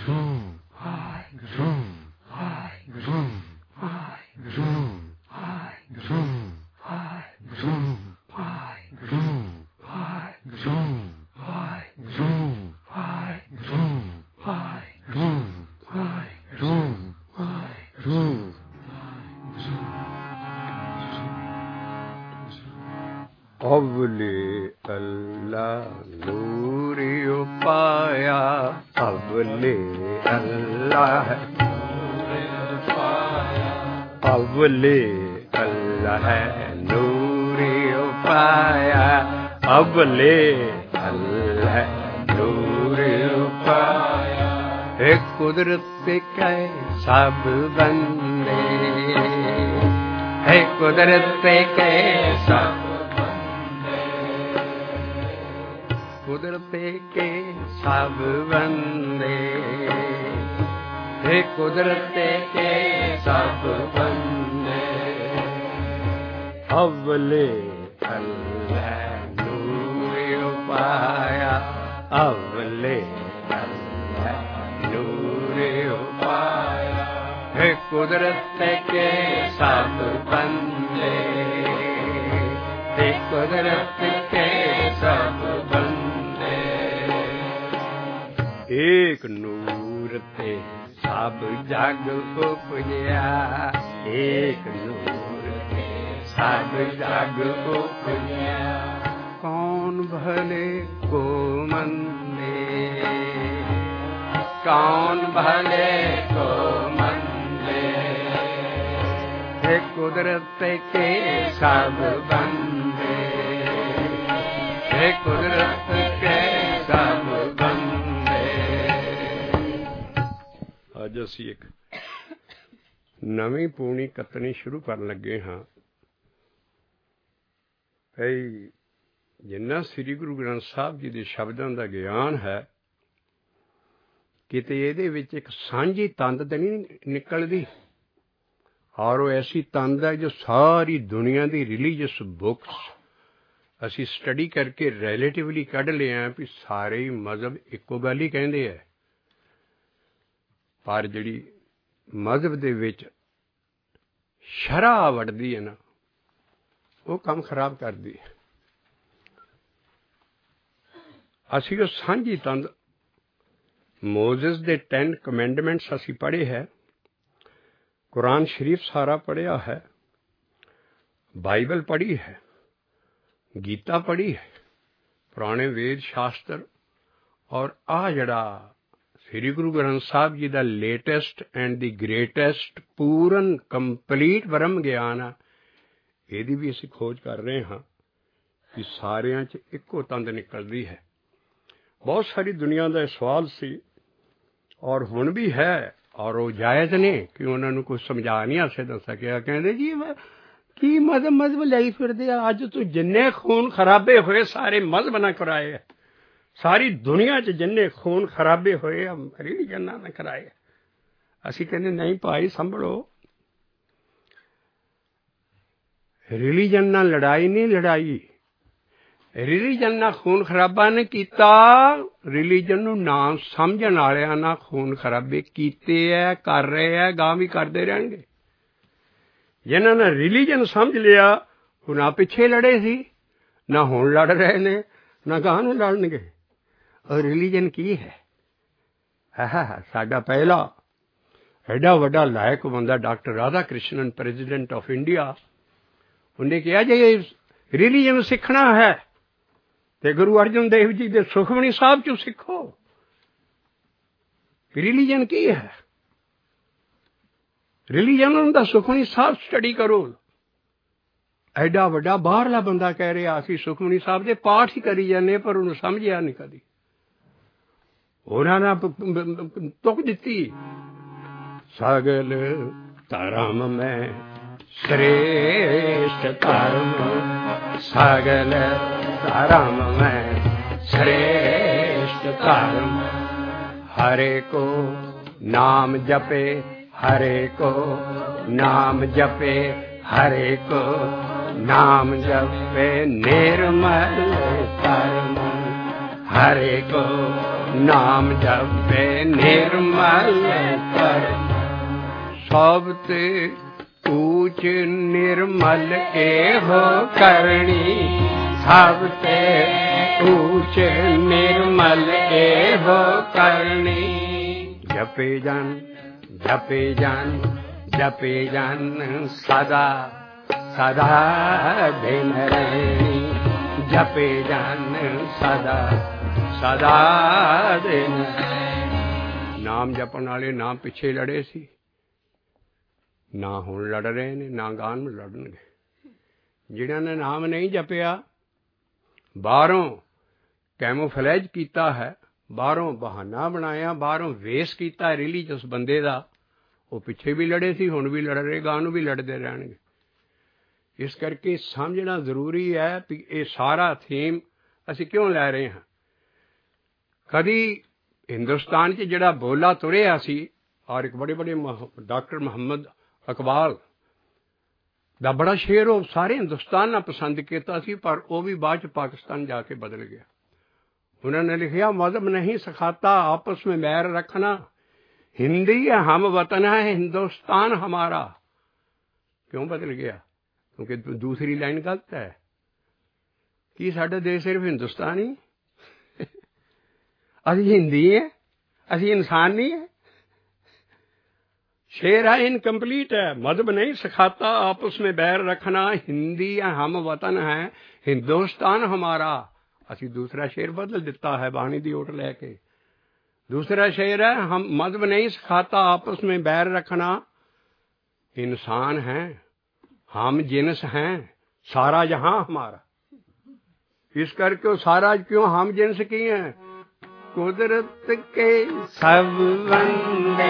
अवले अल्लाह नूरी पाया, अवले अल्लाह अवले अल्लाह नूरी पाया, अवले अल्लाह नूरी पाया। हे कुदरत के सब बंदे, हे कुदरत के सब कुदरत के सब बंदे, हे कुदरत के सब बंदे। अवले अल्लाह नूर पाया, अवले अल्लाह नूर पाया। हे कुदरत के सब बंदे, हे कुदरत के सब बंदे। एक नूर ते सब जग उपजया, एक नूर ते सब जग उपजया। कौन भले को मंदे, कौन भले को मंदे। हे कुदरत के सब बंदे, हे कुदरत के सब बंदे। ਅੱਜ ਅਸੀਂ ਇੱਕ ਨਵੀਂ ਪੂਣੀ ਕੱਤਣੀ ਸ਼ੁਰੂ ਕਰਨ ਲੱਗੇ ਹਾਂ। ਭਈ ਜਿੰਨਾ ਸ੍ਰੀ ਗੁਰੂ ਗ੍ਰੰਥ ਸਾਹਿਬ ਜੀ ਦੇ ਸ਼ਬਦਾਂ ਦਾ ਗਿਆਨ ਹੈ, ਕਿਤੇ ਇਹਦੇ ਵਿੱਚ ਇੱਕ ਸਾਂਝੀ ਤੰਦ ਤਾਂ ਨਹੀਂ ਨਿਕਲਦੀ। ਔਰ ਉਹ ਐਸੀ ਤੰਦ ਹੈ ਜੋ ਸਾਰੀ ਦੁਨੀਆ ਦੀ ਰਿਲੀਜੀਅਸ ਬੁੱਕਸ ਅਸੀਂ ਸਟੱਡੀ ਕਰਕੇ ਰਿਲੇਟਿਵਲੀ ਕੱਢ ਲਿਆ ਵੀ ਸਾਰੇ ਹੀ ਮਜ਼ਹਬ ਇੱਕੋ ਗੱਲ ਹੀ ਕਹਿੰਦੇ ਹੈ। ਪਰ ਜਿਹੜੀ ਮਜ਼ਹਬ ਦੇ ਵਿੱਚ ਸ਼ਰ੍ਹਾ ਵੜਦੀ ਹੈ ਨਾ, ਉਹ ਕੰਮ ਖਰਾਬ ਕਰਦੀ ਹੈ। ਅਸੀਂ ਉਹ ਸਾਂਝੀ ਤੰਦ ਮੋਜ਼ਸ ਦੇ 10 ਕਮੈਂਡਮੈਂਟਸ ਅਸੀਂ ਪੜ੍ਹੇ ਹੈ, ਕੁਰਾਨ ਸ਼ਰੀਫ ਸਾਰਾ ਪੜ੍ਹਿਆ ਹੈ, ਬਾਈਬਲ ਪੜ੍ਹੀ ਹੈ, ਗੀਤਾ ਪੜ੍ਹੀ ਹੈ, ਪੁਰਾਣੇ ਵੇਦ ਸ਼ਾਸਤਰ, ਔਰ ਆਹ ਜਿਹੜਾ ਸ੍ਰੀ ਗੁਰੂ ਗ੍ਰੰਥ ਸਾਹਿਬ ਜੀ ਦਾ ਲੇਟੈਸਟ ਐਂਡ ਦੀ ਗ੍ਰੇਟੈਸਟ ਪੂਰਨ ਕੰਪਲੀਟ ਬ੍ਰਹਮ ਗਿਆਨ ਆ, ਇਹਦੀ ਵੀ ਅਸੀਂ ਖੋਜ ਕਰ ਰਹੇ ਹਾਂ ਕਿ ਸਾਰਿਆਂ 'ਚ ਇੱਕੋ ਤੰਦ ਨਿਕਲਦੀ ਹੈ। ਬਹੁਤ ਸਾਰੀ ਦੁਨੀਆ ਦਾ ਸਵਾਲ ਸੀ ਔਰ ਹੁਣ ਵੀ ਹੈ, ਔਰ ਉਹ ਜਾਇਜ਼ ਨੇ ਕਿ ਉਹਨਾਂ ਨੂੰ ਕੁਛ ਸਮਝਾ ਨਹੀਂ ਆਸੇ ਦੱਸ ਸਕਿਆ। ਕਹਿੰਦੇ ਜੀ ਕੀ ਮਜ਼ਹਬ ਲਈ ਫਿਰਦੇ ਆ, ਅੱਜ ਤੋਂ ਜਿੰਨੇ ਖੂਨ ਖਰਾਬੇ ਹੋਏ ਸਾਰੇ ਮਜ਼ਹਬ ਨਾਲ ਕਰਾਏ ਆ। ਸਾਰੀ ਦੁਨੀਆ 'ਚ ਜਿੰਨੇ ਖੂਨ ਖਰਾਬੇ ਹੋਏ ਆ ਰਿਲੀਜਨਾਂ ਨੇ ਕਰਾਏ। ਅਸੀਂ ਕਹਿੰਦੇ ਨਹੀਂ ਭਾਈ ਸੰਭਲੋ, ਰਿਲੀਜਨ ਨਾਲ ਲੜਾਈ ਨਹੀਂ ਲੜਾਈ, ਰਿਲੀਜਨ ਨਾਲ ਖੂਨ ਖਰਾਬਾ ਨੇ ਕੀਤਾ। ਰਿਲੀਜਨ ਨੂੰ ਨਾ ਸਮਝਣ ਵਾਲਿਆਂ ਨਾਲ ਖੂਨ ਖਰਾਬੇ ਕੀਤੇ ਹੈ, ਕਰ ਰਹੇ ਹੈ, ਗਾਂ ਵੀ ਕਰਦੇ ਰਹਿਣਗੇ। ਜਿਨ੍ਹਾਂ ਨੇ ਰਿਲੀਜਨ ਸਮਝ ਲਿਆ ਉਹ ਨਾ ਪਿੱਛੇ ਲੜੇ ਸੀ, ਨਾ ਹੁਣ ਲੜ ਰਹੇ ਨੇ, ਨਾ ਗਾਂ ਨੂੰ ਲੜਨਗੇ। ਔਰ ਰਿਲੀਜਨ ਕੀ ਹੈ? ਸਾਡਾ ਪਹਿਲਾ ਐਡਾ ਵੱਡਾ ਲਾਇਕ ਬੰਦਾ doctor Radhakrishnan, president of India, ਉਹਨੇ ਕਿਹਾ ਜੇ ਰਿਲੀਜਨ ਸਿੱਖਣਾ ਹੈ ਤੇ ਗੁਰੂ ਅਰਜਨ ਦੇਵ ਜੀ ਦੇ ਸੁਖਮਨੀ ਸਾਹਿਬ 'ਚੋਂ ਸਿੱਖੋ। ਰਿਲੀਜਨ ਕੀ ਹੈ? ਰਿਲੀਜਨ ਹੁੰਦਾ ਸੁਖਮਨੀ ਸਾਹਿਬ ਸਟੱਡੀ ਕਰੋ। ਐਡਾ ਵੱਡਾ ਬਾਹਰਲਾ ਬੰਦਾ ਕਹਿ ਰਿਹਾ ਅਸੀਂ ਸੁਖਮਨੀ ਸਾਹਿਬ ਦੇ ਪਾਠ ਹੀ ਕਰੀ ਜਾਂਦੇ, ਪਰ ਉਹਨੂੰ ਸਮਝਿਆ ਨਹੀਂ ਕਦੀ। ਉਹਨਾਂ ਨੇ ਤੁਕ ਦਿੱਤੀ, ਸਗਲ ਧਰਮ ਮੈਂ श्रेष्ठ धर्म, सगल धर्म में श्रेष्ठ धर्म। हरे को नाम जपे, हरे को नाम जपे, हरे को नाम जपे निर्मल धर्म। हरे को ਨਾਮ ਜਪੇ ਨਿਰਮਲ ਕਰ ਸਭ ਤੇ ਊਚ ਨਿਰਮਲ ਇਹੋ ਕਰਨੀ ਸਭ ਤੇ ਊਚ ਨਿਰਮਲ ਇਹੋ ਕਰਨੀ ਜਪੇ ਜਨ ਜਪੇ ਜਨ ਜਪੇ ਜਨ ਸਦਾ ਸਦਾ ਦਿਨ ਰਹਿਣੀ ਜਪੇ ਜਨ ਸਦਾ ਸਦਾ ਦਿਨ ਨਾਮ ਜਪਣ ਵਾਲੇ ਨਾ ਪਿੱਛੇ ਲੜੇ ਸੀ ਨਾ ਹੁਣ ਲੜ ਰਹੇ ਨੇ ਨਾ ਗਾਂ ਨੂੰ ਲੜਨਗੇ ਜਿਹਨਾਂ ਨੇ ਨਾਮ ਨਹੀਂ ਜਪਿਆ ਬਾਹਰੋਂ ਕੈਮੋਫਲੈਜ ਕੀਤਾ ਹੈ ਬਾਹਰੋਂ ਬਹਾਨਾ ਬਣਾਇਆ ਬਾਹਰੋਂ ਵੇਸ ਕੀਤਾ ਰਿਲੀਜੀਅਸ ਬੰਦੇ ਦਾ ਉਹ ਪਿੱਛੇ ਵੀ ਲੜੇ ਸੀ ਹੁਣ ਵੀ ਲੜ ਰਹੇ ਗਾਂ ਨੂੰ ਵੀ ਲੜਦੇ ਰਹਿਣਗੇ ਇਸ ਕਰਕੇ ਸਮਝਣਾ ਜ਼ਰੂਰੀ ਹੈ ਵੀ ਇਹ ਸਾਰਾ ਥੀਮ ਅਸੀਂ ਕਿਉਂ ਲੈ ਰਹੇ ਹਾਂ ਕਦੀ ਹਿੰਦੁਸਤਾਨ 'ਚ ਜਿਹੜਾ ਬੋਲਾ ਤੁਰਿਆ ਸੀ ਔਰ ਇੱਕ ਬੜੇ ਬੜੇ ਡਾਕਟਰ ਮੁਹੰਮਦ ਇਕਬਾਲ ਦਾ ਬੜਾ ਸ਼ੇਰ ਉਹ ਸਾਰੇ ਹਿੰਦੁਸਤਾਨ ਨਾਲ ਪਸੰਦ ਕੀਤਾ ਸੀ ਪਰ ਉਹ ਵੀ ਬਾਅਦ 'ਚ ਪਾਕਿਸਤਾਨ ਜਾ ਕੇ ਬਦਲ ਗਿਆ ਉਹਨਾਂ ਨੇ ਲਿਖਿਆ ਮਜ਼ਹਬ ਨਹੀਂ ਸਿਖਾਤਾ ਆਪਸ में बैर रखना हिंदी है हम वतन है हिंदुस्तान हमारा क्यों बदल गया क्योंकि दूसरी लाइन गलत है कि साडा देश सिर्फ हिंदुस्तान ही असी हिंदी है असी इंसान नहीं है शेर है इनकम्प्लीट है मजहब नहीं सिखाता आपस में बैर रखना हिंदी है हम वतन है हिंदुस्तान हमारा असी दूसरा शेर बदल दिता है बाणी दी ओट लैके दूसरा शेर है हम मजहब नहीं सिखाता आपस में बैर रखना इंसान है हम जिन्स हैं सारा जहां हमारा इस करके वो सारा क्यों हम जिन्स की हैं कुदरत के सब बंदे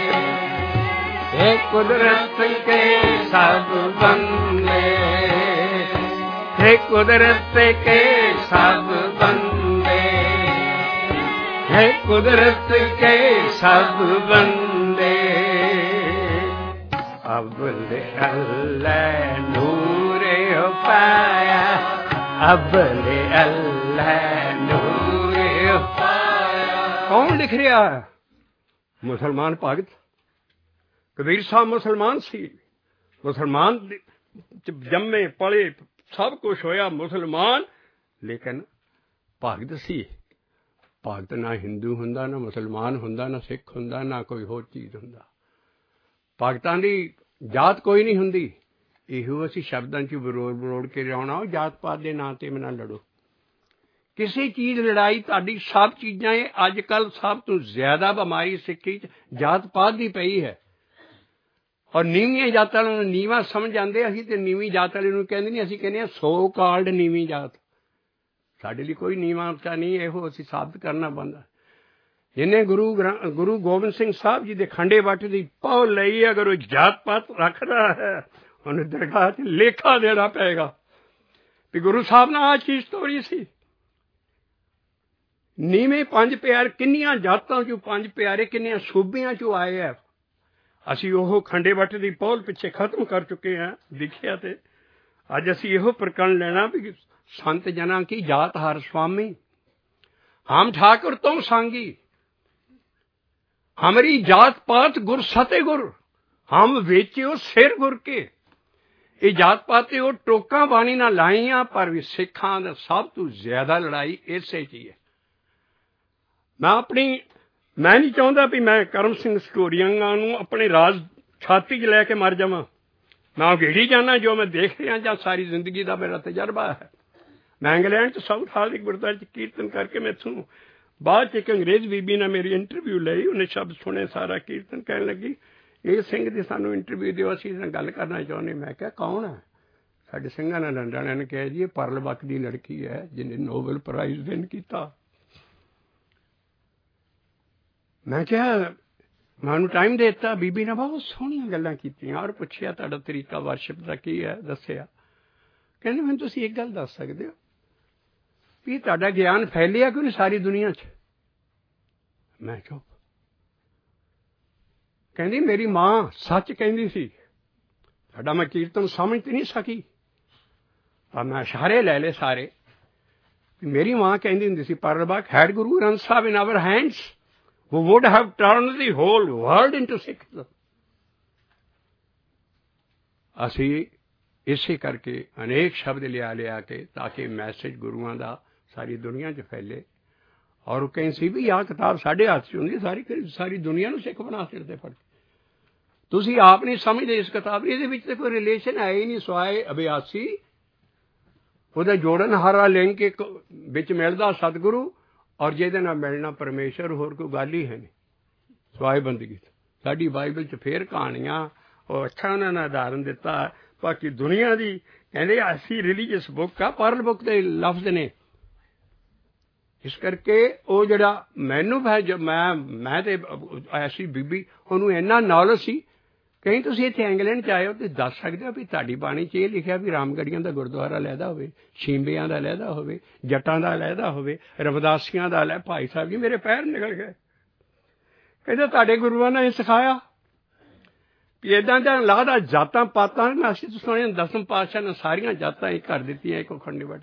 कुदरत के सब बंदे हे कुदरत के सब बंदे हे कुदरत के सब बंदे अब्बल अल्लाह नूरे पाया अब्बल अल्लाह नूरे पाया कौन लिख रहा है मुसलमान भगत कबीर साहब मुसलमान सी मुसलमान जम्मे पले सब कुछ होया मुसलमान लेकिन भगत सी भगत ना हिंदू हुंदा ना मुसलमान हुंदा ना सिख हुंदा ना कोई होर चीज़ हुंदा भगतां दी जात कोई नहीं हुंदी इहो असीं शब्दां च बरोड़ के लियाउणा जात पात दे नां ते ना लड़ो किसी चीज़ लड़ाई तुहाडी सब चीज़ां अज कल सब तो ज्यादा बीमारी सिक्खी जात पात दी पई है और नीवियां जात वालों ਨੂੰ ਨੀਵਾਂ ਸਮਝ ਆਉਂਦੇ ਅਸੀਂ ਤੇ ਨੀਵੀਂ ਜਾਤ ਵਾਲੇ ਨੂੰ ਕਹਿੰਦੇ ਨਹੀਂ ਅਸੀਂ ਕਹਿੰਦੇ ਹਾਂ ਸੋ ਕਾਲਡ ਨੀਵੀਂ ਜਾਤ ਸਾਡੇ ਲਈ ਕੋਈ ਨੀਵਾਂ ਉੱਚਾ ਨਹੀਂ ਇਹੋ ਅਸੀਂ ਸਾਬਤ ਕਰਨਾ ਪੈਂਦਾ ਜਿਹਨੇ ਗੁਰੂ ਗੋਬਿੰਦ ਸਿੰਘ ਸਾਹਿਬ ਜੀ ਦੇ ਖੰਡੇ ਬੱਟ ਦੀ ਪਹੁ ਲਈ ਅਗਰ ਉਹ ਜਾਤ ਪਾਤ ਰੱਖਦਾ ਹੈ ਉਹਨੂੰ ਦਰਗਾਹ 'ਚ ਲੇਖਾ ਦੇਣਾ ਪਏਗਾ ਵੀ ਗੁਰੂ ਸਾਹਿਬ ਨਾਲ ਆਹ ਚੀਜ਼ ਤੋਰੀ ਸੀ ਨੀਵੇਂ ਪੰਜ ਪਿਆਰ ਕਿੰਨੀਆਂ ਜਾਤਾਂ 'ਚੋਂ ਪੰਜ ਪਿਆਰੇ ਕਿੰਨੀਆਂ ਸੂਬਿਆਂ 'ਚੋਂ ਆਏ ਆ ਅਸੀਂ ਉਹ ਖੰਡੇ ਬੱਟ ਦੀ ਪਹੁਲ ਪਿੱਛੇ ਖਤਮ ਕਰ ਚੁੱਕੇ ਹਾਂ ਦੇਖਿਆ ਤੇ ਅੱਜ ਅਸੀਂ ਇਹੋ ਪ੍ਰਕਰਨ ਲੈਣਾ ਵੀ संत जना की जात हर स्वामी हम ठाकुर तुम सांगी हमारी जात पात गुर सते गुर हम वेचियो सिर गुर के ये जात पात वो टोका बाणी ना लाइया पर भी सिखां दा सब तो ज्यादा लड़ाई इसे ची है मैं नहीं चाहता भी मैं करम सिंह स्टोरियांगा नूं अपने राज छाती च लैके मर जावां मैं घेड़ी जाना जो मैं देख रहा जां सारी जिंदगी का मेरा तजर्बा है मैं इंग्लैंड च साउथ हाल एक गुरुद्वारे च कीर्तन करके मैं इत्थों बाद एक अंग्रेज बीबी ने मेरी इंटरव्यू लई उन्हें शब्द सुने सारा कीर्तन कहने लगी ये सिंह दी सानू इंटरव्यू दिओ असीं इस नाल गल करना चाहुंदे मैं कहा कौन है साडे सिंघां ने डंडाणियां ने कहा जी ये परल बक दी लड़की है जिन्हें नोबल प्राइज विन कीता मैं कहा मैं उन्हें टाइम देता बीबी ने बहुत सोहणियां गल्लां कीतियां और पुछया तुहाडा तरीका वर्शिप दा की है दस्सिया कहंदे मैनूं तुसीं एक गल दस सकदे हो भी तुहाडा ज्ञान फैलिया क्यों नहीं सारी दुनिया च मैं चुप कहंदी मेरी मां सच कहंदी सी तुहाडा मैं कीर्तन समझ नहीं सकी और मैं इशारे ले ले सारे ਮੇਰੀ ਮਾਂ ਕਹਿੰਦੀ ਹੁੰਦੀ ਸੀ, ਪਰਲਬਾਗ, had Guru Granth Sahib in our hands, we would have turned the whole world into Sikhism. ਅਸੀਂ ਇਸੇ ਕਰਕੇ ਅਨੇਕ ਸ਼ਬਦ ਲਿਆ ਕੇ ਤਾਂ ਕਿ ਮੈਸੇਜ ਗੁਰੂਆਂ ਦਾ ਸਾਰੀ ਦੁਨੀਆ 'ਚ ਫੈਲੇ। ਔਰ ਉਹ ਕਹਿੰਦੇ ਸੀ ਵੀ ਆਹ ਕਿਤਾਬ ਸਾਡੇ ਹੱਥ 'ਚ ਹੁੰਦੀ, ਸਾਰੀ ਦੁਨੀਆ ਨੂੰ ਸਿੱਖ ਬਣਾ ਸਕਦੇ ਫੜ। ਤੁਸੀਂ ਆਪ ਨਹੀਂ ਸਮਝਦੇ ਇਸ ਕਿਤਾਬ ਦੀ, ਇਹਦੇ ਵਿੱਚ ਤਾਂ ਕੋਈ ਰਿਲੇਸ਼ਨ ਹੈ ਹੀ ਨਹੀਂ ਸਿਵਾਏ ਅਭਿਆਸੀ ਉਹਦਾ ਜੋੜਨ ਹਾਰਾ ਲਿੰਕ ਇੱਕ ਵਿੱਚ ਮਿਲਦਾ ਸਤਿਗੁਰੂ, ਔਰ ਜਿਹਦੇ ਨਾਲ ਮਿਲਣਾ ਪਰਮੇਸ਼ਰ, ਹੋਰ ਕੋਈ ਗੱਲ ਹੀ ਹੈ ਨਹੀਂ ਸਿਵਾਏ ਬੰਦਗੀ। ਸਾਡੀ ਬਾਈਬਲ 'ਚ ਫੇਰ ਕਹਾਣੀਆਂ ਉਹ ਅੱਛਾ ਉਹਨਾਂ ਨੇ ਉਦਾਹਰਨ ਦਿੱਤਾ। ਬਾਕੀ ਦੁਨੀਆ ਦੀ ਕਹਿੰਦੇ ਅਸੀਂ ਰਿਲੀਜੀਅਸ ਬੁੱਕ ਆ, ਪਰਲ ਬੁੱਕ ਦੇ ਲਫ਼ਜ਼ ਨੇ। ਇਸ ਕਰਕੇ ਉਹ ਜਿਹੜਾ ਮੈਨੂੰ ਮੈਂ ਤੇ ਐਸੀ ਬੀਬੀ, ਉਹਨੂੰ ਇੰਨਾ ਨੌਲੇਜ ਸੀ। ਕਹੀਂ ਤੁਸੀਂ ਇੱਥੇ ਇੰਗਲੈਂਡ 'ਚ ਆਏ ਹੋ, ਤੁਸੀਂ ਦੱਸ ਸਕਦੇ ਹੋ ਵੀ ਤੁਹਾਡੀ ਬਾਣੀ 'ਚ ਇਹ ਲਿਖਿਆ ਵੀ ਰਾਮਗੜੀਆਂ ਦਾ ਗੁਰਦੁਆਰਾ ਲਹਿਦਾ ਹੋਵੇ, ਸ਼ੀਂਬਿਆਂ ਦਾ ਲਹਿਦਾ ਹੋਵੇ, ਜੱਟਾਂ ਦਾ ਲਹਿਦਾ ਹੋਵੇ, ਰਵਿਦਾਸੀਆਂ ਦਾ ਲੈ। ਭਾਈ ਸਾਹਿਬ ਜੀ ਮੇਰੇ ਪੈਰ ਨਿਕਲ ਗਏ। ਕਹਿੰਦੇ ਤੁਹਾਡੇ ਗੁਰੂਆਂ ਨੇ ਇਹ ਸਿਖਾਇਆ ਵੀ ਇੱਦਾਂ ਦਾ ਲੱਗਦਾ ਜਾਤਾਂ ਪਾਤਾਂ। ਅਸੀਂ ਤਾਂ ਸੁਣਿਆ ਦਸਮ ਪਾਤਸ਼ਾਹ ਨੇ ਸਾਰੀਆਂ ਜਾਤਾਂ ਇੱਕ ਕਰ ਦਿੱਤੀਆਂ, ਇੱਕ ਖੰਡ ਵੱਢ।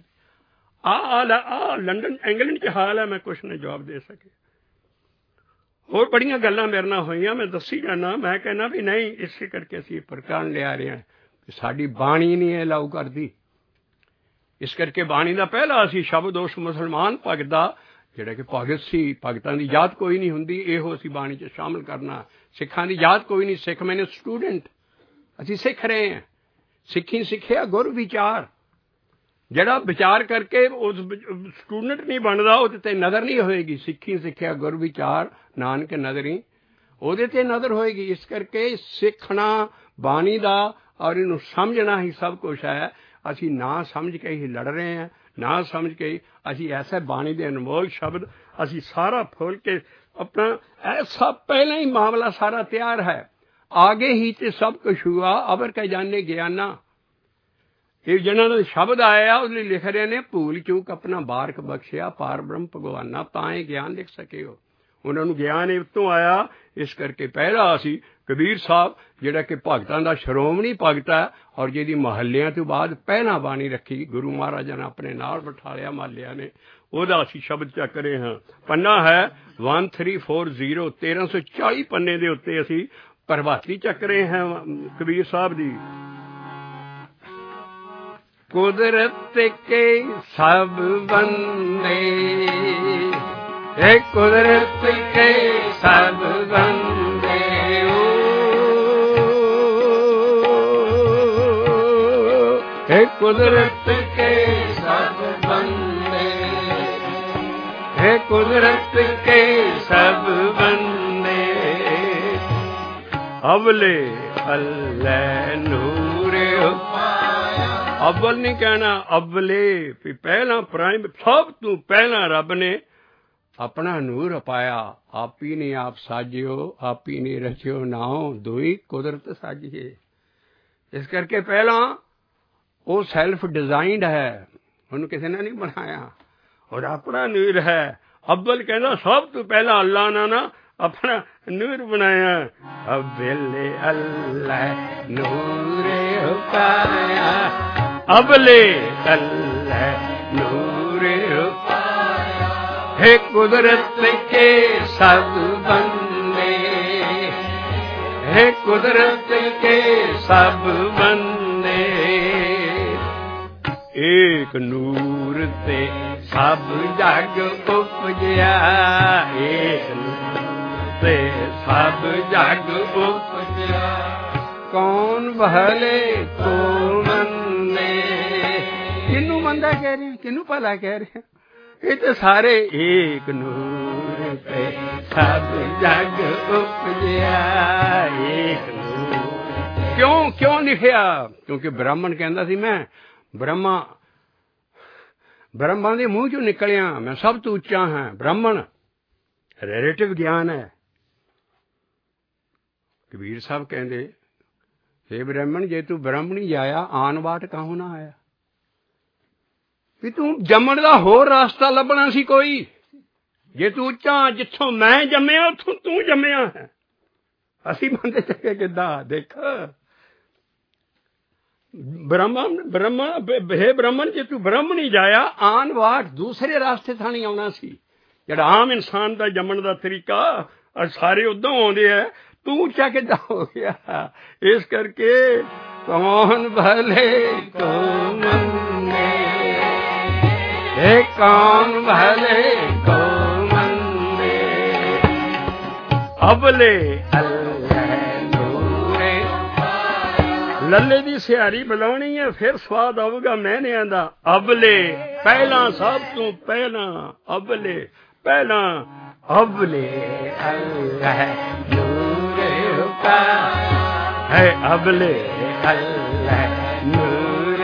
ਲੰਡਨ ਇੰਗਲੈਂਡ 'ਚ ਹਾਲ ਹੈ, ਮੈਂ ਕੁਛ ਨਹੀਂ ਜਵਾਬ ਦੇ ਸਕੇ। ਹੋਰ ਬੜੀਆਂ ਗੱਲਾਂ ਮੇਰੇ ਨਾਲ ਹੋਈਆਂ, ਮੈਂ ਦੱਸੀ ਜਾਂਦਾ। ਮੈਂ ਕਹਿੰਦਾ ਵੀ ਨਹੀਂ, ਇਸੇ ਕਰਕੇ ਅਸੀਂ ਪ੍ਰਕਰਨ ਲਿਆ ਰਹੇ ਹਾਂ, ਸਾਡੀ ਬਾਣੀ ਨਹੀਂ ਇਹ ਅਲਾਊ ਕਰਦੀ। ਇਸ ਕਰਕੇ ਬਾਣੀ ਦਾ ਪਹਿਲਾ ਅਸੀਂ ਸ਼ਬਦ ਉਸ ਮੁਸਲਮਾਨ ਭਗਤ ਦਾ ਜਿਹੜਾ ਕਿ ਭਗਤ ਸੀ, ਭਗਤਾਂ ਦੀ ਜਾਤ ਕੋਈ ਨਹੀਂ ਹੁੰਦੀ, ਇਹੋ ਅਸੀਂ ਬਾਣੀ 'ਚ ਸ਼ਾਮਲ ਕਰਨਾ। ਸਿੱਖਾਂ ਦੀ ਜਾਤ ਕੋਈ ਨਹੀਂ, ਸਿੱਖ ਮੈਨੇ ਸਟੂਡੈਂਟ, ਅਸੀਂ ਸਿੱਖ ਰਹੇ ਹਾਂ। ਸਿੱਖੀ ਸਿੱਖਿਆ ਗੁਰ ਵਿਚਾਰ, ਜਿਹੜਾ ਵਿਚਾਰ ਕਰਕੇ ਉਸ ਸਟੂਡੈਂਟ ਨਹੀਂ ਬਣਦਾ ਉਹਦੇ 'ਤੇ ਨਜ਼ਰ ਨਹੀਂ ਹੋਏਗੀ। ਸਿੱਖੀ ਸਿੱਖਿਆ ਗੁਰ ਵਿਚਾਰ ਨਾਨਕ ਨਜ਼ਰੀ, ਉਹਦੇ 'ਤੇ ਨਜ਼ਰ ਹੋਏਗੀ। ਇਸ ਕਰਕੇ ਸਿੱਖਣਾ ਬਾਣੀ ਦਾ ਔਰ ਇਹਨੂੰ ਸਮਝਣਾ ਹੀ ਸਭ ਕੁਛ ਹੈ। ਅਸੀਂ ਨਾ ਸਮਝ ਕੇ ਹੀ ਲੜ ਰਹੇ ਹਾਂ, ਨਾ ਸਮਝ ਕੇ ਅਸੀਂ ਐਸੇ ਬਾਣੀ ਦੇ ਅਨਮੋਲ ਸ਼ਬਦ ਅਸੀਂ ਸਾਰਾ ਫੋਲ ਕੇ ਆਪਣਾ ਐਸਾ ਪਹਿਲਾਂ ਹੀ ਮਾਮਲਾ ਸਾਰਾ ਤਿਆਰ ਹੈ। ਆਗੇ ਹੀ ਤੇ ਸਭ ਕੁਛ ਹੁਆ, ਅਵਰ ਕੈ ਜਾਣੇ ਗਿਆਨਾ। ਇਹ ਜਿਹਨਾਂ ਦਾ ਸ਼ਬਦ ਆਇਆ ਉਹਦੇ ਲਈ ਲਿਖ ਰਹੇ ਨੇ, ਭੂਲ ਚੂਕ ਆਪਣਾ ਬਾਰਕ ਬਖਸ਼ਿਆ, ਪਾਰ ਬ੍ਰਹਮ ਭਗਵਾਨਾ, ਤਾਂ ਇਹ ਗਿਆਨ ਲਿਖ ਸਕੇ ਹੋ। ਉਹਨਾਂ ਨੂੰ ਗਿਆਨ ਇਹ ਉੱਤੋਂ ਆਇਆ। ਇਸ ਕਰਕੇ ਪਹਿਲਾ ਅਸੀਂ ਕਬੀਰ ਸਾਹਿਬ ਜਿਹੜਾ ਕਿ ਭਗਤਾਂ ਦਾ ਸ਼੍ਰੋਮਣੀ ਭਗਤ ਹੈ, ਔਰ ਜਿਹਦੀ ਮਹੱਲਿਆਂ ਤੋਂ ਬਾਅਦ ਪਹਿਲਾਂ ਬਾਣੀ ਰੱਖੀ, ਗੁਰੂ ਮਹਾਰਾਜਾਂ ਨੇ ਆਪਣੇ ਨਾਲ ਬਿਠਾ ਲਿਆ ਮਹੱਲਿਆਂ ਨੇ, ਉਹਦਾ ਅਸੀਂ ਸ਼ਬਦ ਚੱਕ ਰਹੇ ਹਾਂ। ਪੰਨਾ ਹੈ 1340, 1340 ਪੰਨੇ ਦੇ ਉੱਤੇ ਅਸੀਂ ਪ੍ਰਭਾਤੀ ਚੱਕ ਰਹੇ ਹਾਂ ਕਬੀਰ ਸਾਹਿਬ ਦੀ। ਕੁਦਰਤ ਕੇ ਸਭ ਬੰਦੇ, ਇਹ ਕੁਦਰਤ ਕੇ ਸਭ ਬੰਦੇ, ਇਹ ਕੁਦਰਤ ਕੇ ਸਭ ਬੰਦੇ, ਇਹ ਕੁਦਰਤ ਕੇ ਸਭ ਬੰਦੇ, ਅਵਲੇ ਅੱਲੇ ਨੂਰੇ ਅਵਲ ਨਹੀਂ ਕਹਿਣਾ, ਅਵਲੇ ਵੀ ਪਹਿਲਾਂ ਪ੍ਰਾਈਮ, ਸਭ ਤੋਂ ਪਹਿਲਾਂ ਰੱਬ ਨੇ ਆਪਣਾ ਨੂਰ ਪਾਇਆ। ਆਪੀ ਨੇ ਆਪ ਸਾਜਿਓ, ਆਪੀ ਨੇ ਰਚਿਓ ਨਾਉ, ਦੋਈ ਕੁਦਰਤ ਸਾਜੀਏ। ਇਸ ਕਰਕੇ ਪਹਿਲਾਂ ਉਹ ਸੈਲਫ ਡਿਜ਼ਾਈਨਡ ਹੈ, ਉਹਨੂੰ ਕਿਸੇ ਨੇ ਨਹੀਂ ਬਣਾਇਆ, ਔਰ ਆਪਣਾ ਨੂਰ ਹੈ। ਅਵਲ ਕਹਿੰਦਾ ਸਭ ਤੋਂ ਪਹਿਲਾਂ ਅੱਲਾ ਨੇ ਨਾ ਆਪਣਾ ਨੂਰ ਬਣਾਇਆ। ਅਵਲੇ ਅੱਲਾ ਨੂਰੇ ਪਾਇਆ, ਅਵਲੇ ਅੱਲਾ ਨੂਰੇ ਪਾਇਆ, ਹੈ ਕੁਦਰਤ ਕੇ ਸਭ ਬੰਦੇ, ਹੈ ਕੁਦਰਤ ਕੇ ਸਭ ਬੰਦੇ, ਏਕ ਨੂਰ ਤੇ ਸਭ ਜਗ ਉਪਜਿਆ, ਏਕ ਨੂਰ ਤੇ ਸਭ ਜਗ ਉਪਜਿਆ, ਕੌਣ ਭਲੇ ਕੋ ਮੰਨੇ। ਕਿਹਨੂੰ ਮੰਦਾ ਕਹਿ ਰਹੇ, ਕਿਹਨੂੰ ਭਲਾ ਕਹਿ ਰਹੇ? ਇਹ ਤਾਂ ਸਾਰੇ ਏਕ ਨੂਰ ਤੇ ਸਭ ਜਗ ਉਪਜਿਆ, ਏਕ ਨੂਰ। ਕਿਉਂ ਲਿਖਿਆ? ਕਿਉਂਕਿ ਬ੍ਰਾਹਮਣ ਕਹਿੰਦਾ ਸੀ ਮੈਂ ਬ੍ਰਹਮਾ ਦੇ ਮੂੰਹ ਚੋਂ ਨਿਕਲਿਆ, ਮੈਂ ਸਭ ਤੋਂ ਉੱਚਾ ਹਾਂ। ਬ੍ਰਾਹਮਣ ਰਿਲੇਟਿਵ ਗਿਆਨ ਹੈ। ਕਬੀਰ ਸਾਹਿਬ ਕਹਿੰਦੇ, ਹੇ ਬ੍ਰਾਹਮਣ, ਜੇ ਤੂੰ ਬ੍ਰਾਹਮਣੀ ਜਾਇਆ, ਆਨ ਬਾਟ ਕਾਹੋਂ ਨਾ ਆਇਆ? ਵੀ ਤੂੰ ਜੰਮਣ ਦਾ ਹੋਰ ਰਸਤਾ ਲੱਭਣਾ ਸੀ ਕੋਈ। ਜੇ ਤੂੰ ਉੱਚਾ, ਜਿੱਥੋਂ ਮੈਂ ਜੰਮਿਆ ਉੱਥੋਂ ਤੂੰ ਜੰਮਿਆ ਹੈ। ਅਸੀਂ ਬੰਦੇ ਚੱਕੇ ਕਿੱਦਾਂ ਦੇਖ। हे ब्राह्मण जे तू ब्रह्म नहीं जाया आन वाट दूसरे रास्ते थानी आना सी ਜਿਹੜਾ ਆਮ ਇਨਸਾਨ ਦਾ ਜੰਮਣ ਦਾ ਤਰੀਕਾ ਸਾਰੇ ਉਦੋਂ ਆਉਂਦੇ ਹੈ ਤੂੰ ਉੱਚਾ ਕਿੱਦਾਂ ਹੋ ਗਿਆ ਇਸ ਕਰਕੇ ਕੌਣ ਭਲੇ ਕੋ ਮੰਨੇ ਇਹ ਕੌਣ ਭਲੇ ਕੋ ਮੰਨੇ ਅਬਲੇ ਲੱਲੇ ਦੀ ਸਿਹਾਰੀ ਬੁਲਾਉਣੀ ਹੈ ਫਿਰ ਸਵਾਦ ਆਊਗਾ ਮਹੀਨਿਆਂ ਦਾ ਅਬਲੇ ਪਹਿਲਾਂ ਸਭ ਤੋਂ ਪਹਿਲਾਂ ਅਬਲੇ ਪਹਿਲਾਂ ਅਬਲੇ ਅੱਲਾਹ ਨੂਰ ਕਾ ਹੈ ਅਬਲੇ ਅੱਲਾਹ ਨੂਰ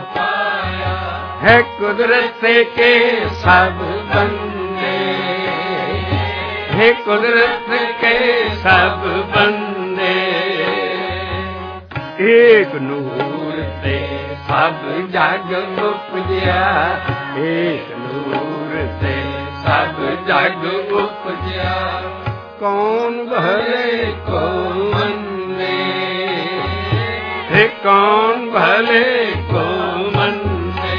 ਹੈ ਕੁਦਰਤ ਕੇ ਸਭ ਬੰਦੇ ਹੈ ਕੁਦਰਤ ਕੇ ਸਭ ਬੰਦੇ एक नूर से सब जग उपजया एक नूर से सब जग उपजया कौन भले को मन्ने हे कौन भले को मन्ने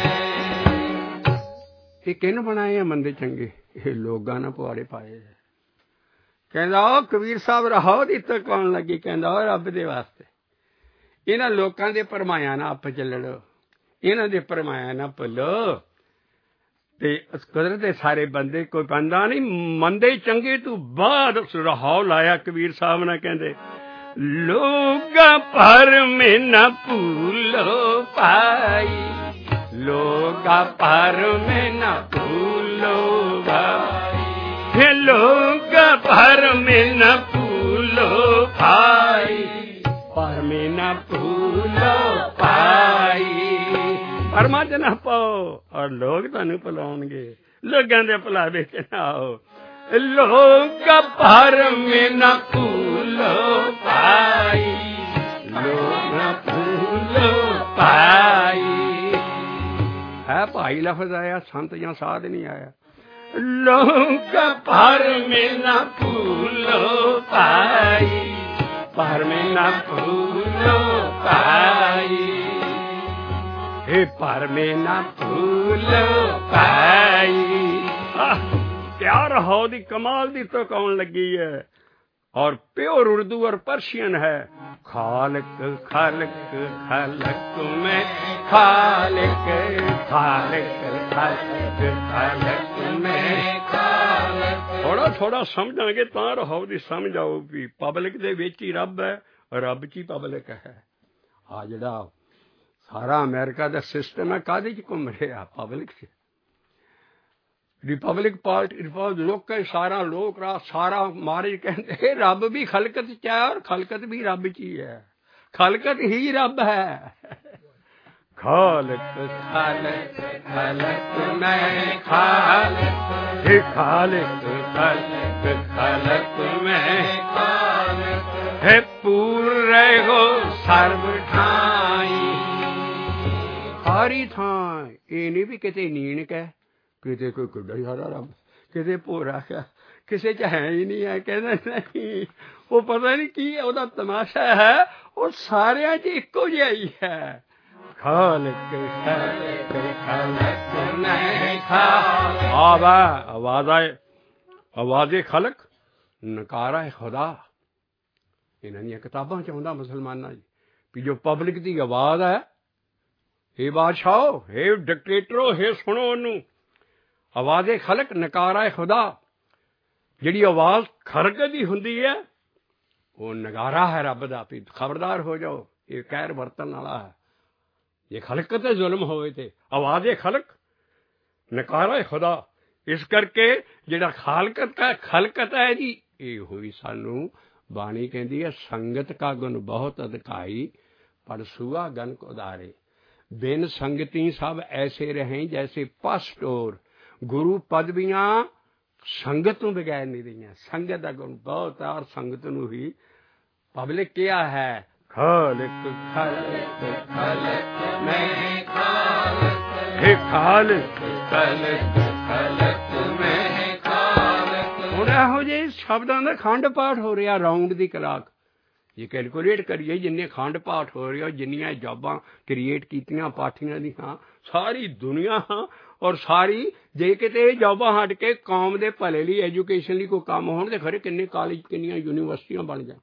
ये किन बनाए हैं मंदे चंगे ये लोगां ना पुआड़े पाए कहंदा कबीर साहब रहो दी तक कौन लगी कहंदा रब दे वास्ते ਇਹਨਾਂ ਲੋਕਾਂ ਦੇ ਪਰਮਾਇਆ ਨਾ ਆਪ ਚੱਲੜੋ ਇਹਨਾਂ ਦੇ ਪਰਮਾਇਆ ਨਾ ਭੁੱਲੋ ਤੇ ਕੁਦਰਤ ਦੇ ਸਾਰੇ ਬੰਦੇ ਕੋਈ ਬੰਦਾ ਨਹੀਂ ਮੰਦੇ ਚੰਗੇ ਤੋਂ ਬਾਅਦ ਰਹਾਉ ਲਾਇਆ ਕਬੀਰ ਸਾਹਿਬ ਨੇ ਕਹਿੰਦੇ ਲੋਕਾਂ ਪਰ ਮੈਂ ਨਾ ਭੁੱਲੋ ਭਾਈ ਲੋਕਾਂ ਪਰ ਮੈਂ ਨਾ ਭੁੱਲੋ ਭਾਈ ਲੋਕਾਂ ਪਰ ਮੈਂ ਨਾ ਭੁੱਲੋ ਭਾਈ पर में न भूलो पाई परमा च ना पाओ और लोग तुहानू भुलाउणगे लोगां दे भुलावे च ना आओ लोग पर में न भूलो पाई लोग न भूलो पाई है भाई लफ्ज आया संत या साध नहीं आया लोग पर में न भूलो पाई पर में न भूलो पाई हे पर में न भूलो पाई प्यार हो दी कमाल दी तो कौन लगी है और प्योर उर्दू और पर्शियन है खालिक खालिक खालिक में खालिक खालिक खालिक खालिक में थोड़ा थोड़ा समझांगे तां रहो दी समझ आओ भी पब्लिक दे विच ही रब है और रब च ही पब्लिक है आ जिहड़ा सारा अमेरिका दा सिस्टम है काहदे च घूम रहा पब्लिक च रिपब्लिक पार्टी लोग सारा लोक राज सारा मारे कहते रब भी खलकत च है और खलकत भी रब च ही है खलकत ही रब है खालिक खालिक खालिक मैं खालिक हे खालिक खालिक खालिक मैं खालिक हे पूरे हो सर्व ठाई सारी थां ये नहीं भी किते नीण कह किते कोई कुड़ा सारा रब किते भोरा क्या किसे च है ही नहीं है कहते नहीं वो पता नहीं की ओदा तमाशा है वो सारियां च इक्को जिहा ही है खालिक खालिक खालिक मैं खालिक आवाज़े खलक नकारा खुदा इन्हां दी किताबां च आउंदा मुसलमानां भी जो पब्लिक दी आवाज़ है हे बादशाहो हे डिक्टेटरो हे सुनो ओनू आवाज़े खलक नकारा खुदा जिहड़ी आवाज़ खरक दी हुंदी है वो नगारा है रब दा भी खबरदार हो जाओ ये कहर वरतन वाला है ये खलकत जुल्म होवे ते आवाज़े खलक नकारा खुदा इस करके जिहड़ा खालकत का खलकत है जी ये हुई सानू बाणी कहती है संगत का गुण बहुत अधिकाई पर सुआ गन को उदारे बिन संगती सब ऐसे रहें जैसे पस्टोर गुरु पदवियां संगत तो बगैर नहीं रही संगत का गुण बहुत है और संगत नू ही पब्लिक क्या है खालिक खालिक खालिक मैं खालिक हे खालिक खालिक खालिक मैं खालिक हुण इहो ਜਿਹੇ शब्दां दा खंड पाठ हो रहा राउंड दी कलाक ਜੇ ਕੈਲਕੂਲੇਟ ਕਰੀਏ ਜਿੰਨੇ ਖੰਡ ਪਾਠ ਹੋ ਰਹੇ, ਜਿੰਨੀਆਂ ਜੋਬਾਂ ਕ੍ਰੀਏਟ ਕੀਤੀਆਂ ਪਾਠੀਆਂ ਦੀਆਂ, ਸਾਰੀ ਦੁਨੀਆ ਔਰ ਸਾਰੀ, ਜੇ ਕਿਤੇ ਇਹ ਜੋਬਾਂ ਹਟ ਕੇ ਕੌਮ ਦੇ ਭਲੇ ਲਈ, ਐਜੂਕੇਸ਼ਨ ਲਈ ਕੋਈ ਕੰਮ ਹੋਣ ਤੇ ਖਰੇ ਕਿੰਨੇ ਕਾਲਜ, ਕਿੰਨੀਆਂ ਯੂਨੀਵਰਸਿਟੀਆਂ ਬਣ ਜਾਣ।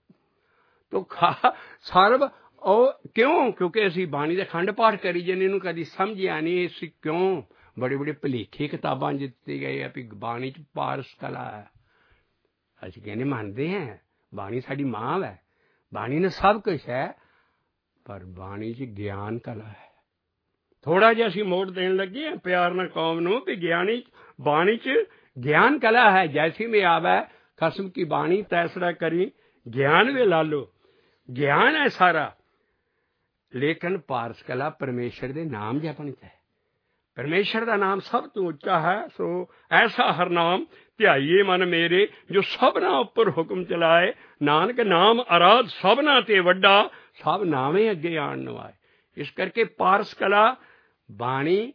ਤਾਂ ਸਰਬ ਉਹ ਕਿਉਂ? ਕਿਉਂਕਿ ਅਸੀਂ ਬਾਣੀ ਦੇ ਖੰਡ ਪਾਠ ਕਰੀ ਜਾਂਦੇ, ਇਹਨੂੰ ਕਦੀ ਸਮਝਿਆ ਨਹੀਂ ਅਸੀਂ ਕਿਉਂ। ਬੜੇ ਬੜੇ ਭੁਲੇਖੇ ਕਿਤਾਬਾਂ ਦਿੱਤੇ ਗਏ ਆ ਵੀ ਬਾਣੀ 'ਚ ਪਾਰਸ ਕਲਾ ਹੈ। ਅਸੀਂ ਕਹਿੰਦੇ ਮੰਨਦੇ ਹਾਂ ਬਾਣੀ ਸਾਡੀ ਮਾਂ ਹੈ, ਬਾਣੀ ਨੇ ਸਭ ਕੁਛ ਹੈ, ਪਰ ਬਾਣੀ 'ਚ ਗਿਆਨ ਕਲਾ ਹੈ। ਥੋੜ੍ਹਾ ਜਿਹਾ ਅਸੀਂ ਮੋੜ ਦੇਣ ਲੱਗੇ ਹਾਂ ਪਿਆਰ ਨਾਲ ਕੌਮ ਨੂੰ ਵੀ ਗਿਆਨੀ ਬਾਣੀ 'ਚ ਗਿਆਨ ਕਲਾ ਹੈ। ਜੈਸੀ में आवे खसम की बाणी तैसरा करी ज्ञान वे लालो। ਗਿਆਨ ਹੈ ਸਾਰਾ, ਲੇਕਿਨ ਪਾਰਸ ਕਲਾ ਪਰਮੇਸ਼ਰ ਦੇ ਨਾਮ ਜਪਣ 'ਚ ਹੈ। ਪਰਮੇਸ਼ਰ ਦਾ ਨਾਮ ਸਭ ਤੋਂ ਉੱਚਾ ਹੈ। ਸੋ ਐਸਾ ਹਰ ਨਾਮ ਧਿਆਈਏ ਮਨ ਮੇਰੇ, ਜੋ ਸਭਨਾ ਉੱਪਰ ਹੁਕਮ ਚਲਾਏ। ਨਾਨਕ ਨਾਮ ਅਰਾਧ ਸਭਨਾ ਤੇ ਵੱਡਾ, ਸਭ ਨਾਵੇਂ ਅੱਗੇ ਆਣ ਨੂੰ ਆਏ। ਇਸ ਕਰਕੇ ਪਾਰਸ ਕਲਾ ਬਾਣੀ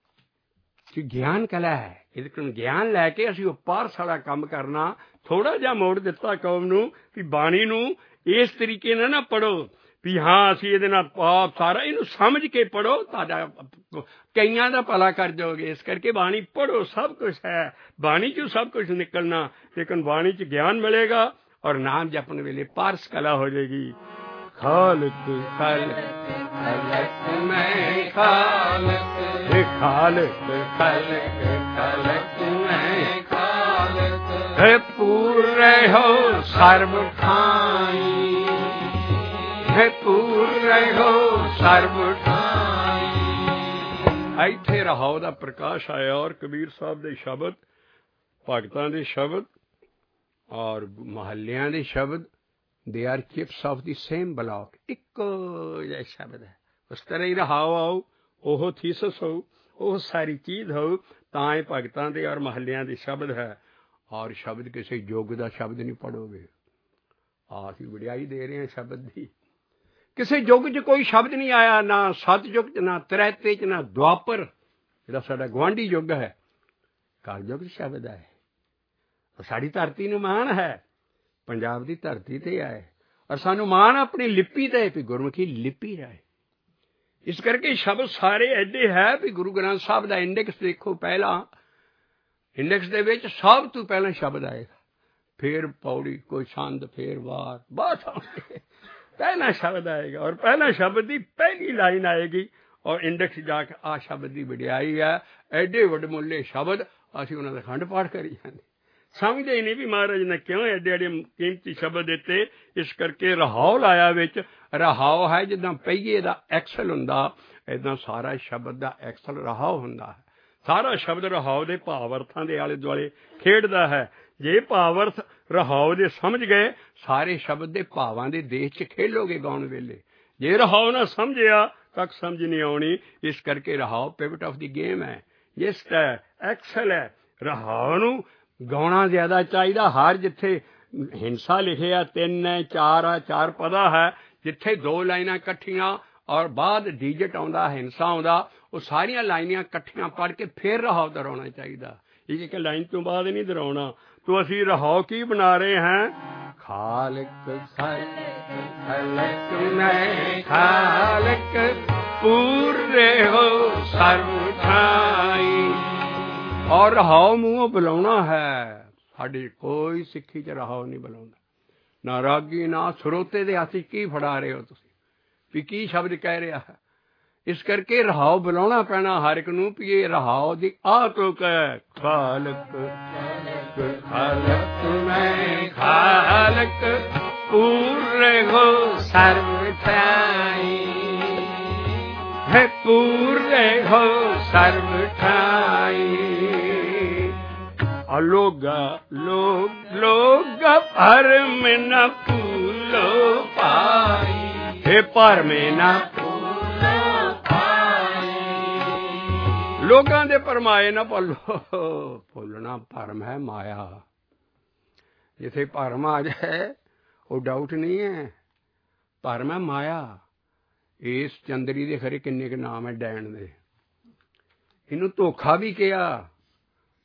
'ਚ ਗਿਆਨ ਕਲਾ ਹੈ। ਇਹਦੇ ਕੋਲ ਗਿਆਨ ਲੈ ਕੇ ਅਸੀਂ ਉਹ ਪਾਰਸ ਵਾਲਾ ਕੰਮ ਕਰਨਾ। ਥੋੜ੍ਹਾ ਜਿਹਾ ਮੋੜ ਦਿੱਤਾ ਕੌਮ ਨੂੰ ਕਿ ਬਾਣੀ ਨੂੰ ਇਸ ਤਰੀਕੇ ਨਾਲ ਨਾ ਪੜ੍ਹੋ ਵੀ ਹਾਂ ਅਸੀਂ ਇਹਦੇ ਨਾਲ ਪਾਪ ਸਾਰਾ, ਇਹਨੂੰ ਸਮਝ ਕੇ ਪੜ੍ਹੋ, ਤੁਹਾਡਾ ਕਈਆਂ ਦਾ ਭਲਾ ਕਰ ਜਾਓਗੇ। ਇਸ ਕਰਕੇ ਬਾਣੀ ਪੜ੍ਹੋ, ਸਭ ਕੁਛ ਹੈ ਬਾਣੀ 'ਚੋਂ ਸਭ ਕੁਛ ਨਿਕਲਣਾ, ਲੇਕਿਨ ਬਾਣੀ 'ਚ ਗਿਆਨ ਮਿਲੇਗਾ ਔਰ ਨਾਮ ਜਪਣ ਵੇਲੇ ਪਾਰਸ ਕਲਾ ਹੋ ਜਾਏਗੀ। ਖਾਲਕ ਖਾਲਕ ਖਾਲਕ ਮੈਂ ਖਾਲਕ, ਖਾਲਕ ਖਾਲਕ ਖਾਲਕ ਮੈਂ ਖਾਲਕ, ਹੈ ਪੂਰੇ ਹੋ ਸਰਬ ਠਾਈ, ਹੈ ਪੂਰੇ ਹੋ ਸਰਬ ਠਾਈ। ਇੱਥੇ ਰਹਾਉ ਦਾ ਪ੍ਰਕਾਸ਼ ਆਇਆ ਔਰ ਕਬੀਰ ਸਾਹਿਬ ਦੇ ਸ਼ਬਦ, ਭਗਤਾਂ ਦੇ ਸ਼ਬਦ ਔਰ ਮਹੱਲਿਆਂ ਦੇ ਸ਼ਬਦ, they are chips of the same block, ਇੱਕੋ ਜਿਹਾ ਸ਼ਬਦ ਹੈ। ਉਸ ਤਰ੍ਹਾਂ ਹੀ ਰਹਾਉ ਆਓ, ਉਹ ਥੀਸਸ ਹੋਊ, ਉਹ ਸਾਰੀ ਚੀਜ਼ ਹੋਊ, ਤਾਂ ਇਹ ਭਗਤਾਂ ਦੇ ਔਰ ਮਹੱਲਿਆਂ ਦੇ ਸ਼ਬਦ ਹੈ। ਔਰ ਸ਼ਬਦ ਕਿਸੇ ਯੁੱਗ ਦਾ ਸ਼ਬਦ ਨਹੀਂ ਪੜ੍ਹੋਗੇ। ਅਸੀਂ ਵਡਿਆਈ ਦੇ ਰਹੇ ਹਾਂ ਸ਼ਬਦ ਦੀ। ਕਿਸੇ ਯੁੱਗ 'ਚ ਕੋਈ ਸ਼ਬਦ ਨਹੀਂ ਆਇਆ, ਨਾ ਸਤਯੁਗ 'ਚ, ਨਾ ਤ੍ਰੈਤੇ 'ਚ, ਨਾ ਦੁਆਪਰ, ਜਿਹੜਾ ਸਾਡਾ ਗੁਆਂਢੀ ਯੁੱਗ ਹੈ। ਕਲਯੁੱਗ 'ਚ ਸ਼ਬਦ ਹੈ। ਸਾਡੀ ਧਰਤੀ ਨੂੰ ਮਾਣ ਹੈ, ਪੰਜਾਬ ਦੀ ਧਰਤੀ 'ਤੇ ਆਏ, ਔਰ ਸਾਨੂੰ ਮਾਣ ਆਪਣੀ ਲਿਪੀ 'ਤੇ ਵੀ ਗੁਰਮੁਖੀ ਲਿਪੀ ਰਹੇ। ਇਸ ਕਰਕੇ ਸ਼ਬਦ ਸਾਰੇ ਐਡੇ ਹੈ ਵੀ ਗੁਰੂ ਗ੍ਰੰਥ ਸਾਹਿਬ ਦਾ ਇੰਡੈਕਸ ਦੇਖੋ, ਪਹਿਲਾਂ ਇੰਡੈਕਸ ਦੇ ਵਿੱਚ ਸਭ ਤੋਂ ਪਹਿਲਾਂ ਸ਼ਬਦ ਆਏਗਾ, ਫਿਰ ਪੌੜੀ, ਕੋਈ ਛੰਦ, ਫਿਰ ਵਾਰ, ਬਸ ਪਹਿਲਾ ਸ਼ਬਦ ਆਏਗਾ ਔਰ ਪਹਿਲਾ ਸ਼ਬਦ ਦੀ ਪਹਿਲੀ ਲਾਈਨ ਆਏਗੀ ਔਰ ਇੰਡੈਕਸ ਜਾ ਕੇ ਆਹ ਸ਼ਬਦ ਦੀ ਵਡਿਆਈ ਹੈ। ਐਡੇ ਵਡਮੁੱਲੇ ਸ਼ਬਦ ਅਸੀਂ ਉਹਨਾਂ ਦਾ ਖੰਡ ਪਾਠ ਕਰੀ ਜਾਂਦੇ, ਸਮਝਦੇ ਹੀ ਨਹੀਂ ਵੀ ਮਹਾਰਾਜ ਨੇ ਕਿਉਂ ਐਡੇ ਐਡੇ ਕੀਮਤੀ ਸ਼ਬਦ ਦਿੱਤੇ। ਇਸ ਕਰਕੇ ਰਹਾਉ ਲਾਇਆ ਵਿੱਚ। ਰਹਾਉ ਹੈ ਜਿੱਦਾਂ ਪਹੀਏ ਦਾ ਐਕਸਲ ਹੁੰਦਾ, ਇੱਦਾਂ ਸਾਰਾ ਸ਼ਬਦ ਦਾ ਐਕਸਲ ਰਹਾਉ ਹੁੰਦਾ ਹੈ। ਸਾਰਾ ਸ਼ਬਦ ਰਹਾਉ ਦੇ ਭਾਵ ਅਰਥਾਂ ਦੇ ਆਲੇ ਦੁਆਲੇ ਖੇਡਦਾ ਹੈ। ਜੇ ਭਾਵ ਅਰਥ ਰਹਾਉ ਦੇ ਸਮਝ ਗਏ, ਸਾਰੇ ਸ਼ਬਦ ਦੇ ਭਾਵਾਂ ਦੇ ਦੇਸ਼ 'ਚ ਖੇਲੋਗੇ ਗਾਉਣ ਵੇਲੇ। ਜੇ ਰਹਾਉ ਨਾ ਸਮਝਿਆ ਤੱਕ ਸਮਝ ਨਹੀਂ ਆਉਣੀ। ਇਸ ਕਰਕੇ ਰਹਾਉ ਪਿਵਟ ਆਫ ਦੀ ਗੇਮ ਹੈ, ਜਿਸ ਦਾ ਐਕਸਲ ਹੈ। ਰਹਾਉ ਨੂੰ ਗਾਉਣਾ ਜ਼ਿਆਦਾ ਚਾਹੀਦਾ। ਹਰ ਜਿੱਥੇ ਹਿੰਸਾ ਲਿਖਿਆ 3 ਹੈ, 4 ਆ, 4 ਪਦਾ ਹੈ, ਜਿੱਥੇ 2 ਲਾਈਨਾਂ ਇਕੱਠੀਆਂ ਔਰ ਬਾਅਦ ਡੀਜਟ ਆਉਂਦਾ, ਹਿੰਸਾ ਆਉਂਦਾ, ਉਹ ਸਾਰੀਆਂ ਲਾਈਨਾਂ ਇਕੱਠੀਆਂ ਪੜ੍ਹ ਕੇ ਫਿਰ ਰਹਾਉ ਦੁਹਰਾਉਣਾ ਚਾਹੀਦਾ। ਇੱਕ ਲਾਈਨ ਤੋਂ ਬਾਅਦ ਨਹੀਂ ਦੁਹਰਾਉਣਾ। तो ਅਸੀਂ ਰਹਾਉ ਕੀ ਬਣਾ ਰਹੇ ਹਾਂ? ਖਾਲਕ ਖਾਲਕ ਖਾਲਕ ਮੈਂ ਖਾਲਕ, ਪੂਰੇ ਹੋ ਸਰਬ ਠਾਈ। ਔਰ ਰਹਾਉ ਮੂੰਹੋਂ ਬੁਲਾਉਣਾ ਹੈ। ਸਾਡੀ ਕੋਈ ਸਿੱਖੀ 'ਚ ਰਹਾਉ ਨਹੀਂ ਬੁਲਾਉਂਦਾ, ਨਾ ਰਾਗੀ ਨਾ ਸਰੋਤੇ ਦੇ ਹੱਥ 'ਚ ਕੀ ਫੜਾ ਰਹੇ ਹੋ ਤੁਸੀਂ ਵੀ ਕੀ ਸ਼ਬਦ ਕਹਿ ਰਿਹਾ ਹੈ। ਇਸ ਕਰਕੇ ਰਹਾਉ ਬੁਲਾਉਣਾ ਪੈਣਾ ਹਰ ਇੱਕ ਨੂੰ ਵੀ ਇਹ ਰਹਾਉ ਦੀ ਆਹ ਤੁਕ ਹੈ। ਖਾਲਕ ਖਾਲਕ ਮੈਂ ਖਾਲਕ, ਪੂਰੇ ਹੋ ਸਰਬ ਠਾਈ, ਹੈ ਪੂਰੇ ਹੋ ਸਰਬ ਠਾਈ। ਲੋਗਾ ਭਰਮ न फूलो पाई, हे भरम न फूलो पाई। लोगां दे भरमाए ना भुलो, भुलना भरम है माया। जिथे भरम आ जाए वो डाउट नहीं है, भरम है माया। इस चंदरी दे खरे किन्ने के नाम है डैन दे। इनू धोखा भी किया,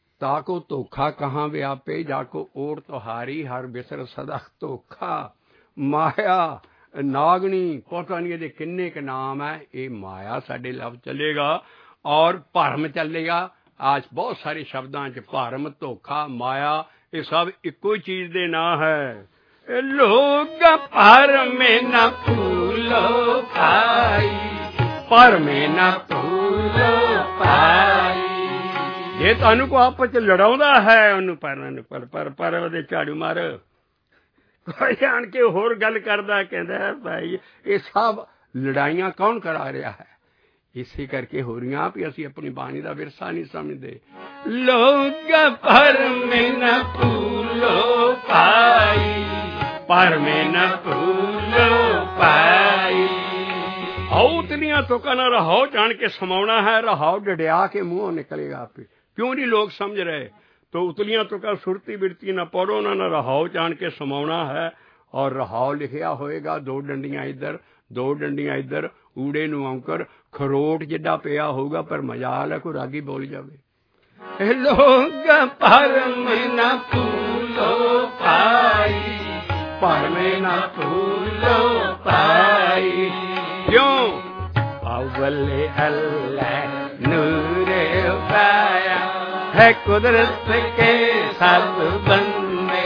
ताको धोखा कहाँ व्यापे, जाको ओर तुहारी हर बिसर सदा धोखा। माया नागनी पता नहीं ये किन्ने के नाम है। ये माया साडे लफ्ज़ चलेगा और भरम चलेगा। आज बहुत सारे शब्दां च भरम, धोखा, माया ये सब इक्को चीज दे ना है। लोग भरम न भूलो भाई, भरम न भूलो भाई। जे तुहानू कोई आपस च लड़ाउंदा है उन्नू पर ओहदे झाड़ू मार। कोई आण के होर गल करदा कहंदा भाई ये सब लड़ाइयां कौन करा रहा है। इसी करके हो रही भी असी अपनी बाणी का विरसा नहीं समझते। लोग भरम न भूलो भाई, भरम न भूलो भाई। औतलियां तुकां ना रहाओ जान के समाउना है, रहाओ डडिया के मुंहों निकलेगा आपे। क्यों नहीं लोग समझ रहे? तो उतलियां तुकां सुरती बिरती न पढ़ो ना रहाओ जान के समाउना है। और रहाओ लिखिया होएगा दो डंडियां इधर दो डंडियां इधर, ऊड़े नूं औंकर खरोट जिड्डा पिया होगा। पर मजाल है कोई रागी बोल जावे। लोग भरम न भूलो भाई, भरम न भूलो भाई। क्यों? अव्वल अल्लाह नूरे पाया है कुदरत के सब बंदे।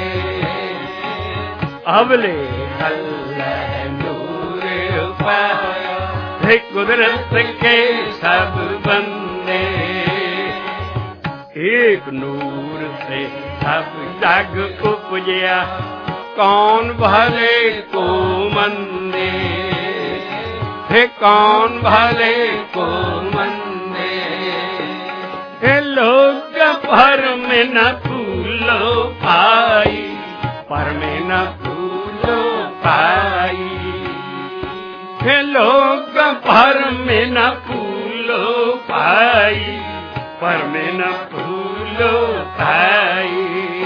अव्वल अल्लाह नूरे पाया है कुदरत के सब बंदे। एक नूर से सब जग उपजया, कौन भले को मंदे है, कौन भले को मंदे। लोग भरम न भूलो भाई, भरम न भूलो भाई। लोग भरम न भूलो भाई, भरम न भूलो भाई।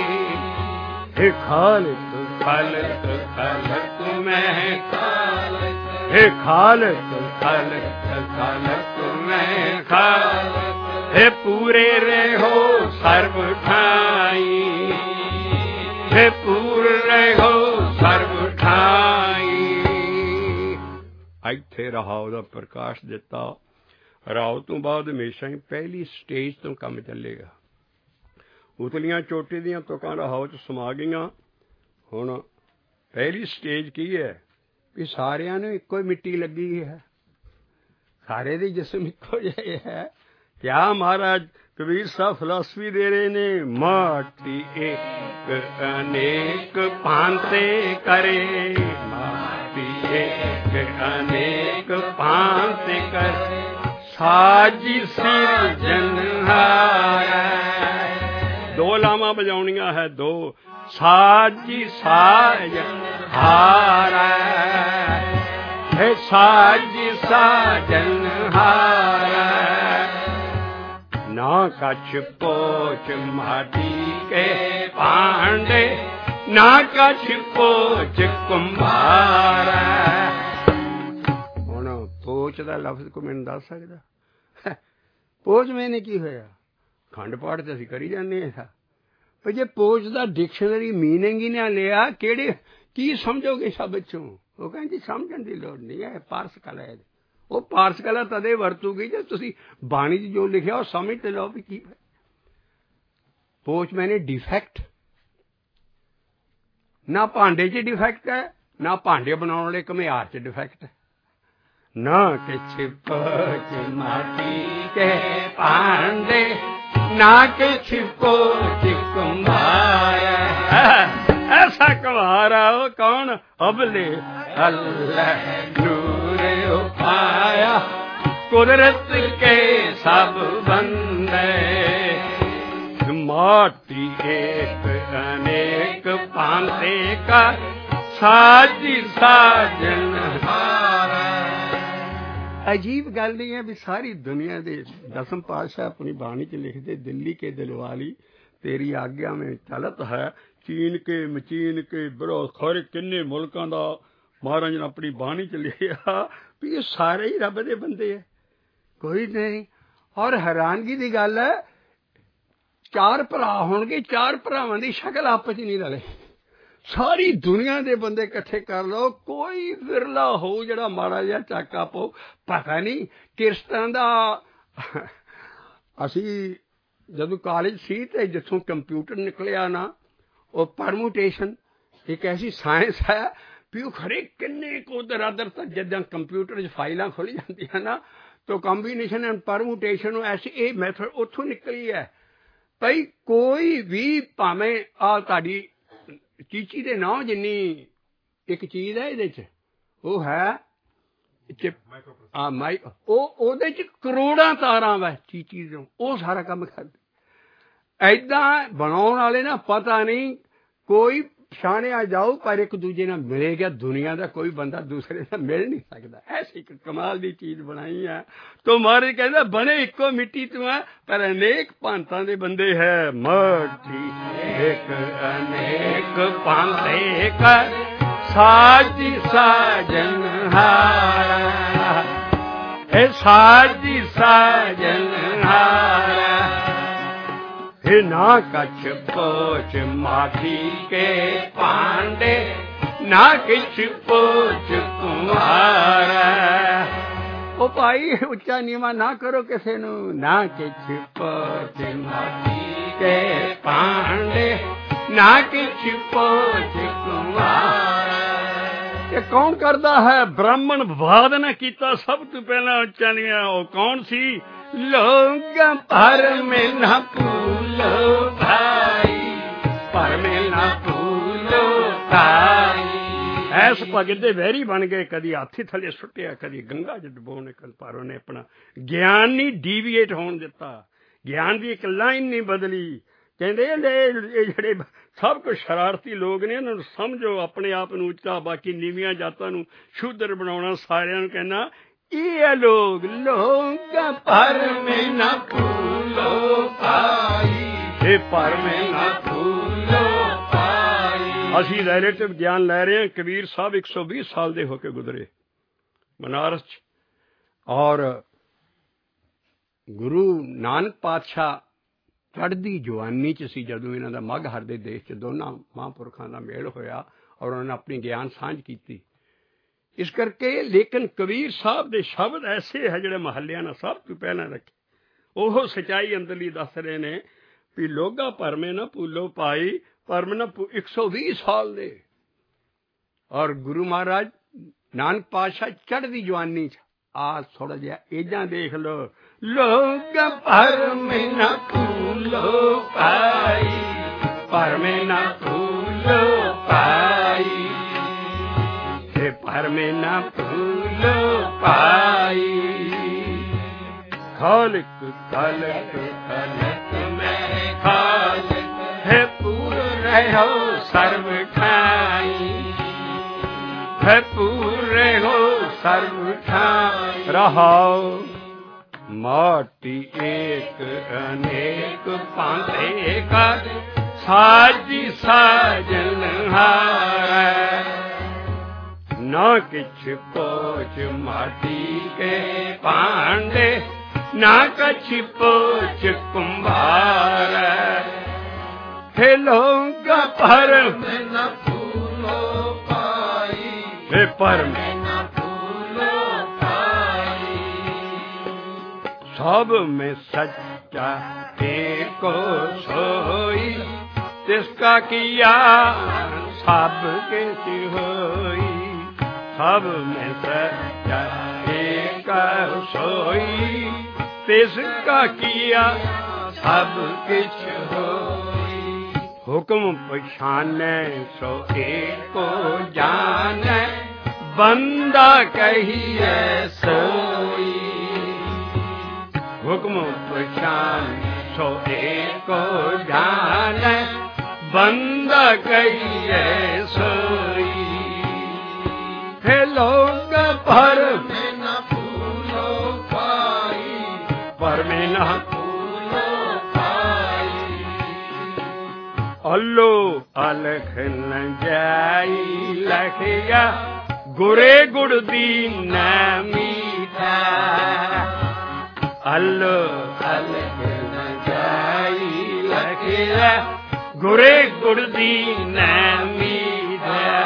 खालिक खालिक खालिक मैं खालिक, खालिक खालिक खालिक मैं खालिक। हे पूरे रहो सर्व ठाई, हे पूरे रहो सर्व ठाई। ਇੱਥੇ ਰਹਾਉ ਦਾ ਪ੍ਰਕਾਸ਼ ਦਿੱਤਾ। ਰਾਉ ਤੋਂ ਬਾਅਦ ਹਮੇਸ਼ਾ ਹੀ ਪਹਿਲੀ ਸਟੇਜ ਤੋਂ ਕੰਮ ਚੱਲੇਗਾ। ਉਤਲੀਆਂ ਚੋਟੀ ਦੀਆਂ ਤੁਕਾਂ ਰਹਾਉ 'ਚ ਸਮਾ ਗਈਆਂ। ਹੁਣ ਪਹਿਲੀ ਸਟੇਜ ਕੀ ਹੈ ਵੀ ਸਾਰਿਆਂ ਨੂੰ ਇੱਕੋ ਹੀ ਮਿੱਟੀ ਲੱਗੀ ਹੈ, ਸਾਰੇ ਦੇ ਜਿਸਮ ਇੱਕੋ ਜਿਹੇ ਹੈ। क्या महाराज कबीर साहब फिलासफी दे रहे ने, माटी एक अनेक भांते करे, माटी एक अनेक भांते करे, साजी सिरजनहारा। दो लामा बजाउनियां है, दो साजी साजनहारा है, साजी साजनहारा। ना कछ पोच माटी के पांडे, ना कछ पोच कुंभारा। हुण पोच दा लफ्ज़ को मैनूं दस सकदा? पोच मैंने की होया? खंड पाठ तो असीं करी जाने हैं। पर जे पोच दा डिक्शनरी मीनिंग ही ना लिया, किहड़े की समझोगे शब्द चों? वो कहंदी समझण दी लोड़ नहीं है, पारस कला है। वो पारस कला तदे वरतूगी जे तुसीं बाणी च जो लिखिया वो समझ ते लो भी की है। पोच मैंने डिफेक्ट, ना भांडे च डिफेक्ट है, ना भांडे बनाने वाले घुमियार च डिफेक्ट है। ना किछ पोच माटी के भांडे, ना किछ पोच कुम्हारा। ऐसा कुम्हारा हो कौन? अबले अल्लाह नूरे पाया, कुदरत के सब बंदे। माटी एक अनेक भांते का, साजी साजनहारा। अजीब गल नहीं है भी सारी दुनिया दे दसम पातशाह अपनी बाणी च लिखते, दिल्ली के दिलवाली तेरी आज्ञा में चलत है, चीन के मचीन के बरो खरे किन्ने मुल्कां दा महाराज ने अपनी बाणी च लिखिया भी ये सारे ही रब दे बंदे है, कोई नहीं। और हैरानगी की गल है, चार भरा होणगे, चार भरावां दी शक्ल आपस च नहीं रले। ਸਾਰੀ ਦੁਨੀਆ ਦੇ ਬੰਦੇ ਇਕੱਠੇ ਕਰ ਲਓ, ਕੋਈ ਵਿਰਲਾ ਹੋਊ ਜਿਹੜਾ ਮਾੜਾ ਜਿਹਾ ਚਾਕਾ ਪਾਉ। ਪਤਾ ਨਹੀਂ ਕਿਸ ਤਰ੍ਹਾਂ ਦਾ। ਅਸੀਂ ਜਦੋਂ ਕਾਲਜ ਸੀ ਤੇ ਜਿੱਥੋਂ ਕੰਪਿਊਟਰ ਨਿਕਲਿਆ ਨਾ, ਉਹ ਪਰਮੂਟੇਸ਼ਨ ਇੱਕ ਐਸੀ ਸਾਇੰਸ ਹੈ ਵੀ ਉਹ ਖਰੇ ਕਿੰਨੇ ਕੁ ਉੱਧਰ ਆਦਰ ਤੱਕ ਜਿੱਦਾਂ ਕੰਪਿਊਟਰ 'ਚ ਫਾਈਲਾਂ ਖੁੱਲ੍ਹ ਜਾਂਦੀਆਂ ਨਾ, ਤਾਂ ਕੰਬੀਨੇਸ਼ਨ ਐਂਡ ਪਰਮੂਟੇਸ਼ਨ ਐਸੀ ਇਹ ਮੈਥਡ ਉੱਥੋਂ ਨਿਕਲੀ ਹੈ। ਭਈ ਕੋਈ ਵੀ ਭਾਵੇਂ ਆ ਤੁਹਾਡੀ ਚੀਚੀ ਦੇ ਨਾਂ ਜਿੰਨੀ ਇੱਕ ਚੀਜ਼ ਹੈ ਇਹਦੇ 'ਚ, ਉਹ ਹੈ ਉਹ ਉਹਦੇ 'ਚ ਕਰੋੜਾਂ ਤਾਰਾਂ ਵਾ ਚੀਚੀ ਤੋਂ, ਉਹ ਸਾਰਾ ਕੰਮ ਕਰਦੇ। ਏਦਾਂ ਬਣਾਉਣ ਵਾਲੇ ਨਾ ਪਤਾ ਨਹੀਂ ਕੋਈ ਪਛਾਣਿਆ ਜਾਊ, ਪਰ ਇੱਕ ਦੂਜੇ ਨਾਲ ਮਿਲੇਗਾ। ਦੁਨੀਆ ਦਾ ਕੋਈ ਬੰਦਾ ਦੂਸਰੇ ਨਾਲ ਮਿਲ ਨਹੀਂ ਸਕਦਾ। ਐਸੀ ਇੱਕ ਕਮਾਲ ਦੀ ਚੀਜ਼ ਬਣਾਈ ਹੈ। ਤੋ ਮਹਾਰਾਜ ਕਹਿੰਦਾ ਬਣੇ ਇੱਕੋ ਮਿੱਟੀ ਤੂੰ ਹੈ, ਪਰ ਅਨੇਕ ਭਾਂਤਾਂ ਦੇ ਬੰਦੇ ਹੈ। ਮੱਟੀ ਇੱਕ ਅਨੇਕ ਭਾਂਤੇ ਕਰ ਸਾਜੀ ਸਾਜਨ ਹਾਰਾ, ਇਹ ਸਾਜੀ ਸਾਜਨ ਹਾਰਾ। ना कछ पोच माटी के पांडे, ना किछ पोच कुमारा। ओ भाई उच्चा नीवा ना करो किसे नू, ना किछ पोच माटी के पांडे, ना किछ पोच कुमारा। ये कौन करदा है? ब्राह्मण वाद न कीता सब तो पहला उच्चा नीवा। ओ कौन सी? लोग भर में न भूलो भाई, पर में न भूलो भाई। ऐस भगत दे वैरी बन गए, कदी हाथी थले सुट्टिया, कदी गंगा च डबोने, पर उन्हें अपना ज्ञान नहीं डीविएट होने दिता। ज्ञान की एक लाइन नहीं बदली। कहते ਜਿਹੜੇ सब कुछ शरारती लोग ने, इन्होंने समझो अपने आप ਨੂੰ ਉੱਚਾ, बाकी ਨੀਵੀਆਂ ਜਾਤਾਂ ਨੂੰ ਸ਼ੂਦਰ ਬਣਾਉਣਾ। ਸਾਰਿਆਂ ਨੂੰ कहना ये लोग पर में न भूलो भाई, ये पर में न भूलो भाई। ਅਸੀਂ ਰਿਲੇਟਿਵ ਗਿਆਨ ਲੈ ਰਹੇ ਹਾਂ। ਕਬੀਰ ਸਾਹਿਬ 120 ਸਾਲ ਦੇ ਹੋ ਕੇ ਗੁਜ਼ਰੇ ਬਨਾਰਸ 'ਚ, ਔਰ ਗੁਰੂ ਨਾਨਕ ਪਾਤਸ਼ਾਹ ਚੜ੍ਹਦੀ ਜਵਾਨੀ 'ਚ ਸੀ ਜਦੋਂ ਇਹਨਾਂ ਦਾ ਮਗਹਰ ਦੇ ਦੇਸ਼ 'ਚ ਦੋਨਾਂ ਮਹਾਂਪੁਰਖਾਂ ਦਾ ਮੇਲ ਹੋਇਆ, ਔਰ ਉਹਨਾਂ ਨੇ ਆਪਣੀ ਗਿਆਨ ਸਾਂਝ ਕੀਤੀ। ਇਸ ਕਰਕੇ ਲੇਕਿਨ ਕਬੀਰ ਸਾਹਿਬ ਦੇ ਸ਼ਬਦ ਐਸੇ ਹੈ ਜਿਹੜੇ ਮਹੱਲਿਆਂ ਨਾਲ ਸਭ ਤੋਂ ਪਹਿਲਾਂ ਰੱਖੇ। ਉਹ ਸੱਚਾਈ ਅੰਦਰਲੀ ਦੱਸ ਰਹੇ ਨੇ ਵੀ ਲੋਗਾ ਭਰਮੇ ਨਾ ਭੂਲੋ ਭਾਈ, ਭਰਮ ਨਾ 120 ਸਾਲ ਦੇ। ਔਰ ਗੁਰੂ ਮਹਾਰਾਜ ਨਾਨਕ ਪਾਤਸ਼ਾਹ ਚੜ੍ਹਦੀ ਜਵਾਨੀ 'ਚ। ਆ ਥੋੜਾ ਜਿਹਾ ਏਜਾਂ ਦੇਖ ਲਓ। ਲੋਗਾ ਭਰਮੇ ਨਾ ਭੂਲੋ ਭਾਈ, ਭਰਮੇ ਨਾ ਭੂਲੋ ਭਾਈ, पर में न भूलो पाई। खालिक खालिक खालिक में खालिक है, पूरे हो सर्व ठाई, है पूरे हो सर्व ठाई। रहाओ माटी एक अनेक पांते कर, साजी साजन हारा। ना किछ पोच माटी के पांडे, ना कछ पोच कुंभार। हे लोग पर में न भूलो पाई, हे पर में न भूलो पाई। सब में सच्चा एको सोई, जिसका किया सब के होई। सब में सच्चा एक सोई, तिसका किया सब किछ होई। हुक्म पछाने सो एको जाने, बंदा कहिए सोई। हुक्म पछाने सो एको जाने, बंदा कहिए सोई। हे लोग पर में न भूलो पाई, पर में न भूलो पाई। अल्लो अलख न जाई लखिया, गुरे गुड़ दीन मीठा। अल्लो अलख न जाई लखिया, ਗੁਰੇ ਗੁਰ ਦੀਨੈ ਮੀਧਿਆ।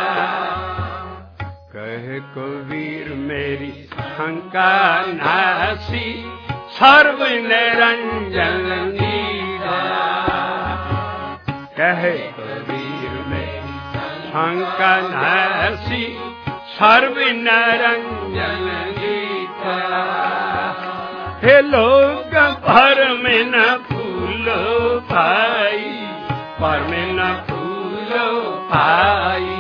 ਕਹੇ ਕਬੀਰ ਮੇਰੀ ਸ਼ੰਕਾ ਨਾਸੀ, ਸਰਬ ਨਿਰੰਜਨ ਨੀਧਿਆ। ਕਹੇ ਕਬੀਰ ਮੇਰੀ ਸ਼ੰਕਾ ਨਾਸੀ, ਸਰਬ ਨਿਰੰਜਨ ਨੀਧਿਆ। हे लोग भरम न फूलो भाई, भरम न फूलो भाई।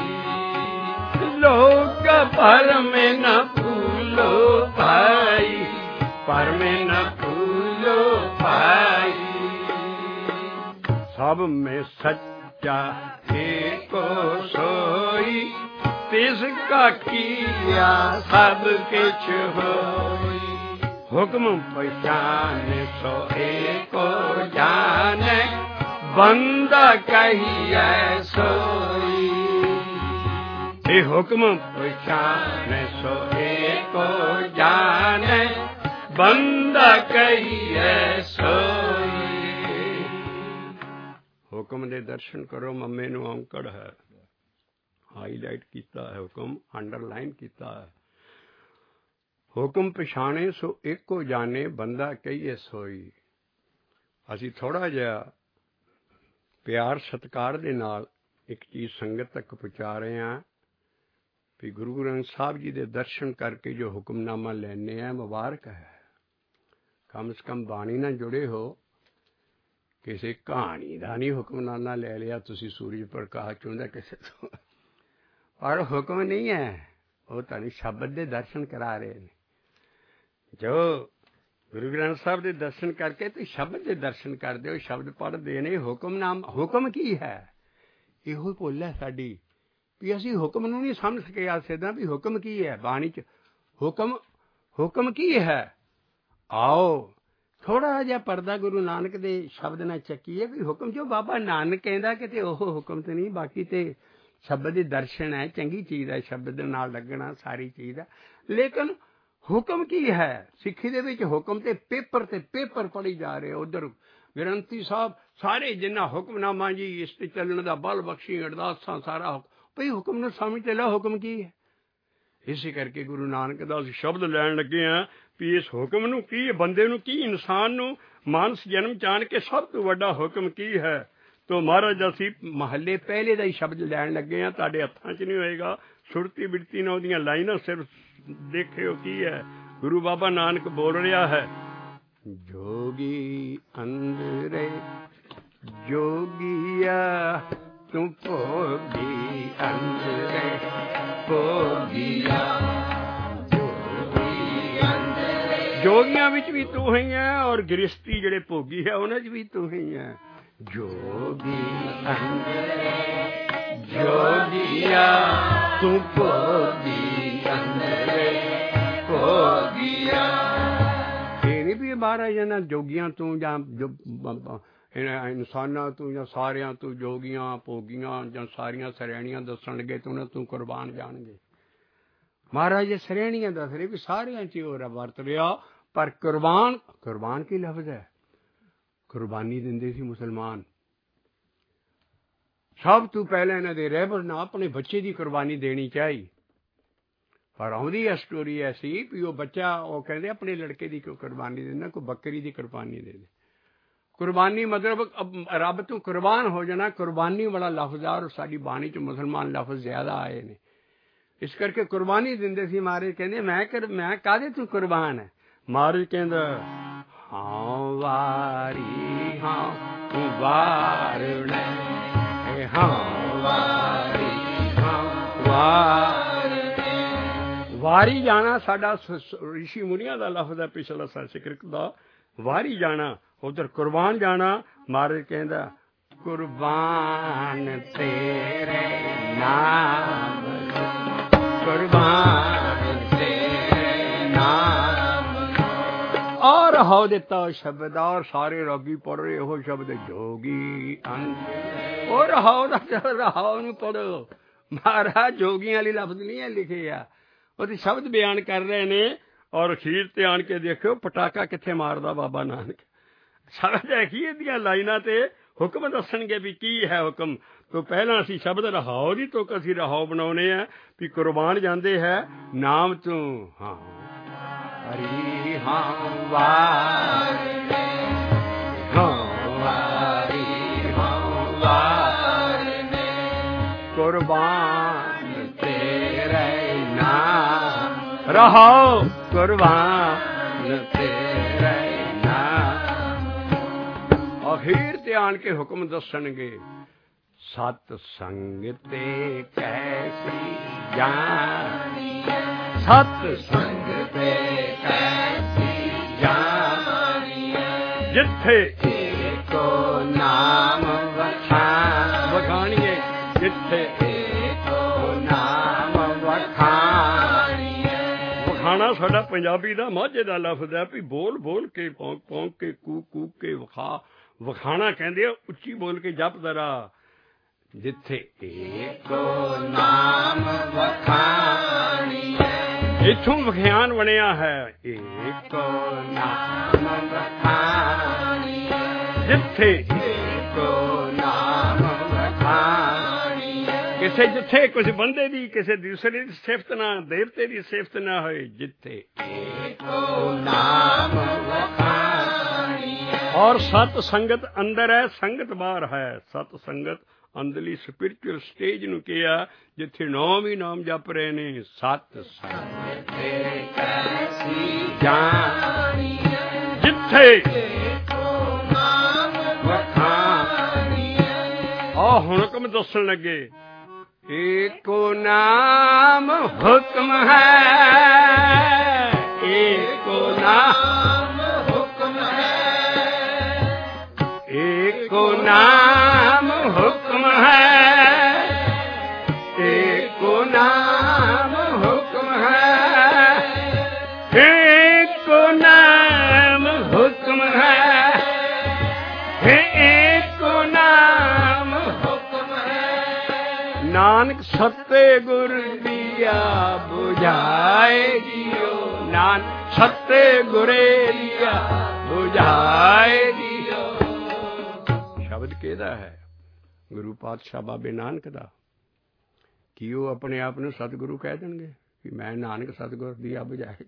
लोग भरम न फूलो भाई, भरम न फूलो भाई। सब में सच्चा एको सोई, तिसका किया सब किछ होई। हुक्म पहचान सो एको जाने, बंदा कहिए सोई। ये हुक्म पहचान सो एको जाने, बंदा कहिए सोई। हुक्म दे दर्शन करो मम्मे नू औंकड़ है, हाईलाइट किया है, हुक्म अंडरलाइन किया है। ਹੁਕਮ ਪਛਾਣੇ ਸੋ ਇੱਕੋ ਜਾਣੇ, ਬੰਦਾ ਕਹੀਏ ਸੋਈ। ਅਸੀਂ ਥੋੜ੍ਹਾ ਜਿਹਾ ਪਿਆਰ ਸਤਿਕਾਰ ਦੇ ਨਾਲ ਇੱਕ ਚੀਜ਼ ਸੰਗਤ ਤੱਕ ਪਹੁੰਚਾ ਰਹੇ ਹਾਂ ਵੀ ਗੁਰੂ ਗ੍ਰੰਥ ਸਾਹਿਬ ਜੀ ਦੇ ਦਰਸ਼ਨ ਕਰਕੇ ਜੋ ਹੁਕਮਨਾਮਾ ਲੈਣੇ ਆ, ਮੁਬਾਰਕ ਹੈ। ਕਮ ਸੇ ਕਮ ਬਾਣੀ ਨਾਲ ਜੁੜੇ ਹੋ, ਕਿਸੇ ਕਹਾਣੀ ਦਾ ਨਹੀਂ ਹੁਕਮਨਾਮਾ ਲੈ ਲਿਆ ਤੁਸੀਂ ਸੂਰਜ ਪ੍ਰਕਾਸ਼ ਚੋਂ ਕਿਸੇ ਤੋਂ, ਪਰ ਹੁਕਮ ਨਹੀਂ ਹੈ, ਉਹ ਤੁਹਾਨੂੰ ਸ਼ਬਦ ਦੇ ਦਰਸ਼ਨ ਕਰਾ ਰਹੇ ਨੇ। ਜੋ ਗੁਰੂ ਗ੍ਰੰਥ ਸਾਹਿਬ ਦੇ ਦਰਸ਼ਨ ਕਰਕੇ ਤੁਸੀਂ ਸ਼ਬਦ ਦੇ ਦਰਸ਼ਨ ਕਰਦੇ ਹੋ, ਸ਼ਬਦ ਪੜ੍ਹਦੇ ਨੇ। ਹੁਕਮ ਕੀ ਹੈ? ਇਹੋ ਭੁੱਲ ਹੈ ਸਾਡੀ ਵੀ ਅਸੀਂ ਹੁਕਮ ਨੂੰ ਨਹੀਂ ਸਮਝ ਸਕੇ। ਆਸੇਦਾਂ ਵੀ ਹੁਕਮ ਕੀ ਹੈ ਬਾਣੀ 'ਚ, ਹੁਕਮ ਕੀ ਹੈ? ਆਓ ਥੋੜ੍ਹਾ ਜਿਹਾ ਪਰਦਾ ਗੁਰੂ ਨਾਨਕ ਦੇ ਸ਼ਬਦ ਨਾਲ ਚੱਕੀਏ ਵੀ ਹੁਕਮ ਜੋ ਬਾਬਾ ਨਾਨਕ ਕਹਿੰਦਾ ਕਿਤੇ ਉਹ ਹੁਕਮ ਤੇ ਨਹੀਂ, ਬਾਕੀ ਤੇ ਸ਼ਬਦ ਦੇ ਦਰਸ਼ਨ ਹੈ, ਚੰਗੀ ਚੀਜ਼ ਹੈ, ਸ਼ਬਦ ਦੇ ਨਾਲ ਲੱਗਣਾ ਸਾਰੀ ਚੀਜ਼ ਹੈ। ਲੇਕਿਨ ਹੁਕਮ ਕੀ ਹੈ? ਸਿੱਖੀ ਦੇ ਵਿੱਚ ਹੁਕਮ ਤੇ ਪੇਪਰ ਪੜ੍ਹੀ ਜਾ ਰਹੇ। ਉੱਧਰ ਗ੍ਰੰਥੀ ਸਾਹਿਬ ਸਾਰੇ ਜਿੰਨਾ ਹੁਕਮਨਾਮਾ ਜੀ ਇਸ ਤੇ ਚੱਲਣ ਦਾ ਬਲ ਬਖਸ਼ੀ, ਅਰਦਾਸਾਂ ਸਾਰਾ ਭਈ ਹੁਕਮ ਨੂੰ ਸਮਝ ਤੇ ਲਓ ਹੁਕਮ ਕੀ ਹੈ। ਇਸੇ ਕਰਕੇ ਗੁਰੂ ਨਾਨਕ ਦਾ ਅਸੀਂ ਸ਼ਬਦ ਲੈਣ ਲੱਗੇ ਹਾਂ ਵੀ ਇਸ ਹੁਕਮ ਨੂੰ ਕੀ, ਬੰਦੇ ਨੂੰ ਕੀ, ਇਨਸਾਨ ਨੂੰ ਮਾਨਸ ਜਨਮ ਜਾਣ ਕੇ ਸਭ ਤੋਂ ਵੱਡਾ ਹੁਕਮ ਕੀ ਹੈ। ਤੋ ਮਹਾਰਾਜ ਅਸੀਂ ਮਹੱਲੇ ਪਹਿਲੇ ਦਾ ਹੀ ਸ਼ਬਦ ਲੈਣ ਲੱਗੇ ਹਾਂ। ਤੁਹਾਡੇ ਹੱਥਾਂ 'ਚ ਨਹੀਂ ਹੋਏਗਾ, ਸੁਰਤੀ ਬਿਰਤੀ ਨਾਲ ਉਹਦੀਆਂ ਲਾਈਨਾਂ ਸਿਰਫ ਦੇਖਿਓ ਕੀ ਹੈ। ਗੁਰੂ ਬਾਬਾ ਨਾਨਕ ਬੋਲ ਰਿਹਾ ਹੈ, ਜੋਗੀ ਅੰਦਰੇ ਜੋਗੀਆ ਤੂੰ ਭੋਗੀ ਅੰਦਰੇ ਭੋਗੀਆ। ਜੋਗੀਆਂ ਵਿੱਚ ਵੀ ਤੂੰ ਹੀ ਹੈ ਔਰ ਗ੍ਰਸਤੀ ਜਿਹੜੇ ਭੋਗੀ ਹੈ ਉਹਨਾਂ 'ਚ ਵੀ ਤੂੰ ਹੀ ਹੈ। ਜੋਗੀ ਅੰਦਰੇ ਜੋਗੀਆ ਤੂੰ ਭੋਗੀ ਅੰਦਰੇ ਭੋਗੀਆ। ਇਹ ਨਹੀਂ ਵੀ ਮਹਾਰਾਜ ਇਹਨਾਂ ਜੋਗੀਆਂ ਤੂੰ ਜਾਂ ਇਹਨਾਂ ਇਨਸਾਨਾਂ ਤੂੰ ਜਾਂ ਸਾਰਿਆਂ ਤੂੰ ਜੋਗੀਆਂ ਭੋਗੀਆਂ ਜਾਂ ਸਾਰੀਆਂ ਸ਼੍ਰੇਣੀਆਂ ਦੱਸਣਗੇ ਤੇ ਉਹਨਾਂ ਤੂੰ ਕੁਰਬਾਨ ਜਾਣਗੇ। ਮਹਾਰਾਜ ਇਹ ਸ਼੍ਰੇਣੀਆਂ ਦੱਸ ਰਹੇ ਵੀ ਸਾਰਿਆਂ 'ਚ ਉਹ ਵਰਤ ਰਿਹਾ। ਪਰ ਕੁਰਬਾਨ ਕੀ ਲਫ਼ਜ਼ ਹੈ? ਕੁਰਬਾਨੀ ਦਿੰਦੇ ਸੀ ਮੁਸਲਮਾਨ। ਸਭ ਤੋਂ ਪਹਿਲਾਂ ਇਹਨਾਂ ਦੇ ਰਹਿਬਰ ਨੇ ਆਪਣੇ ਬੱਚੇ ਦੀ ਕੁਰਬਾਨੀ ਦੇਣੀ ਚਾਹੀ। ਪਰ ਆਉਂਦੀ ਹੈ ਸਟੋਰੀ ਐਸੀ ਵੀ ਉਹ ਬੱਚਾ ਉਹ ਕਹਿੰਦੇ ਆਪਣੇ ਲੜਕੇ ਦੀ ਕੋਈ ਕੁਰਬਾਨੀ ਦੇਣਾ, ਕੋਈ ਬੱਕਰੀ ਦੀ ਕੁਰਬਾਨੀ ਦੇ ਦੇ। ਕੁਰਬਾਨੀ ਮਤਲਬ ਰੱਬ ਤੋਂ ਕੁਰਬਾਨ ਹੋ ਜਾਣਾ। ਕੁਰਬਾਨੀ ਵਾਲਾ ਲਫ਼ਜ਼ ਆ ਔਰ ਸਾਡੀ ਬਾਣੀ 'ਚ ਮੁਸਲਮਾਨ ਲਫ਼ਜ਼ ਜ਼ਿਆਦਾ ਆਏ ਨੇ। ਇਸ ਕਰਕੇ ਕੁਰਬਾਨੀ ਦਿੰਦੇ ਸੀ। ਮਹਾਰਾਜ ਕਹਿੰਦੇ ਮੈਂ ਕਾਹਦੇ ਤੋਂ ਕੁਰਬਾਨ ਹੈ? ਮਹਾਰਾਜ ਕਹਿੰਦਾ ਹਾਂ ਵਾਰੀ ਹਾਂ ਵਾਰਣਾ ਹਾਂ ਵਾਰੀ ਹਾਂ ਵਾਰੀ ਜਾਣਾ ਸਾਡਾ ਰਿਸ਼ੀ ਮੁਨੀਆਂ ਦਾ ਲਫ਼ਜ਼ ਹੈ ਪਿਛਲਾ ਸੰਸਕ੍ਰਿਤ ਦਾ। ਵਾਰੀ ਜਾਣਾ, ਉੱਧਰ ਕੁਰਬਾਨ ਜਾਣਾ। ਮਹਾਰਾਜ ਕਹਿੰਦਾ ਕੁਰਬਾਨ ਤੇਰੇ ਨਾਮ, ਕੁਰਬਾਨ ਤੇਰੇ ਨਾਮ। ਔਰ ਹੋ ਦਿੱਤਾ ਸ਼ਬਦ ਔਰ ਸਾਰੇ ਰਾਗੀ ਪੜ੍ਹ ਰਹੇ ਉਹ ਸ਼ਬਦ ਜੋਗੀ ਅੰਤ। ਔਰ ਹਾਉ ਦਾ ਸ਼ਬਦ ਹਾਉ ਨੂੰ ਪੜ੍ਹੋ। ਮਹਾਰਾਜ ਜੋਗੀਆਂ ਵਾਲੀ ਲਫ਼ਜ਼ ਨਹੀਂ ਹੈ ਲਿਖੇ ਆ, ਉਹਦੇ ਸ਼ਬਦ ਬਿਆਨ ਕਰ ਰਹੇ ਨੇ। ਔਰ ਅਖੀਰ ਤੇ ਆਣ ਕੇ ਦੇਖਿਓ ਪਟਾਕਾ ਕਿੱਥੇ ਮਾਰਦਾ ਬਾਬਾ ਨਾਨਕ। ਸ਼ਬਦ ਅਖੀਰ ਦੀਆਂ ਲਾਈਨਾਂ ਤੇ ਹੁਕਮ ਦੱਸਣਗੇ ਵੀ ਕੀ ਹੈ ਹੁਕਮ। ਤੋਂ ਪਹਿਲਾਂ ਅਸੀਂ ਸ਼ਬਦ ਰਹਾਓ ਦੀ ਤੁਕ ਅਸੀਂ ਰਹਾਓ ਬਣਾਉਣੇ ਆ ਵੀ ਕੁਰਬਾਨ ਜਾਂਦੇ ਹੈ ਨਾਮ ਤੋਂ। ਹਾਂ ਹਰੀ ਹਾਂ ਵਾਰ ਵਾਰੀ ਹਾਂ ਵਾਰ ਕੁਰਬਾਨ ਤੇਰੇ ਨਾਮ ਰਹਾਓ ਕੁਰਬਾਨ ਤੇਰੇ ਨਾਮ। ਅਖੀਰ ਤੇ ਆਣ ਕੇ ਹੁਕਮ ਦੱਸਣਗੇ ਸਤ ਸੰਗ ਤੇ ਕੈਸੀ ਜਾਣੀਐ ਸਤ ਸੰਗ ਤੇ ਕੈਸੀ ਜਾਣੀਐ ਜਿੱਥੇ ਏਕੋ ਨਾਮ ਵਖਾਣੀਏ ਜਿੱਥੇ ਏਕੋ ਨਾਮ ਵਖਾਣੀਏ। ਵਖਾਣਾ ਸਾਡਾ ਪੰਜਾਬੀ ਦਾ ਮਾਝੇ ਦਾ ਲਫ਼ਜ਼ ਹੈ ਵੀ ਬੋਲ ਬੋਲ ਕੇ ਭੌਂਕ ਭੌਂਕ ਕੇ ਕੂਕ ਕੂਕ ਕੇ ਵਖਾਣਾ ਕਹਿੰਦੇ ਆ ਉੱਚੀ ਬੋਲ ਕੇ ਜਪਦਾ ਰਾ। ਜਿੱਥੇ ਏਕੋ ਨਾਮ ਵਖਾਣੀਐ ਇੱਥੋਂ ਵਿਖਿਆਨ ਬਣਿਆ ਹੈ ਏਕੋ ਨਾਮ ਵਖਾਣੀਐ ਜਿੱਥੇ ਏਕੋ ਨਾਮ ਵਖਾਣੀਐ। ਕਿਸੇ ਜਿੱਥੇ ਕੁਝ ਬੰਦੇ ਦੀ ਕਿਸੇ ਦੂਸਰੇ ਦੀ ਸਿਫਤ ਨਾ ਦੇਵਤੇ ਦੀ ਸਿਫਤ ਨਾ ਹੋਏ ਜਿੱਥੇ ਏਕੋ ਨਾਮ ਵਖਾਣੀਐ। ਔਰ ਸਤ ਸੰਗਤ ਅੰਦਰ ਹੈ ਸੰਗਤ ਬਾਹਰ ਹੈ। ਸਤ ਸੰਗਤ ਅੰਦਰਲੀ ਸਪਿਰਿਚੁਅਲ ਸਟੇਜ ਨੂੰ ਕਿਹਾ ਜਿੱਥੇ ਨਾਮ ਹੀ ਨਾਮ ਜਪ ਰਹੇ ਨੇ। ਸਤ ਸੰਗ ਤੇ ਕੈਸੀ ਜਾਣੀਐ ਜਿੱਥੇ ਏਕੋ ਨਾਮ ਵਖਾਣੀਐ। ਆ ਹੁਣ ਹੁਕਮ ਦੱਸਣ ਲੱਗੇ ਏਕੋ ਨਾਮ ਹੁਕਮ ਹੈ ਏਕੋ ਨਾਮ ਹੁਕਮ ਹੈ ਏਕੋ ਨਾਮ ਹੁਕਮ ਹੈ ਏਕੋ ਨਾਮ ਹੁਕਮ ਹੈ ਏਕੋ ਨਾਮ ਹੁਕਮ ਹੈ ਏਕੋ ਨਾਮ ਹੁਕਮ ਹੈ। ਨਾਨਕ ਸੱਤੇ ਗੁਰ ਦੀਆ ਬੁਝਾਏ ਜੀਓ ਨਾਨਕ ਸੱਤੇ ਗੁਰੇ ਦੀਆ ਬੁਝਾਏ ਜੀਓ। ਸ਼ਬਦ ਕਿਹਦਾ ਹੈ? ਗੁਰੂ ਪਾਤਸ਼ਾਹ ਬਾਬੇ ਨਾਨਕ ਦਾ। ਕੀ ਉਹ ਆਪਣੇ ਆਪ ਨੂੰ ਸਤਿਗੁਰੂ ਕਹਿ ਦੇਣਗੇ ਕਿ ਮੈਂ ਨਾਨਕ ਸਤਿਗੁਰ ਦੀਆ ਬੁਝਾਏ?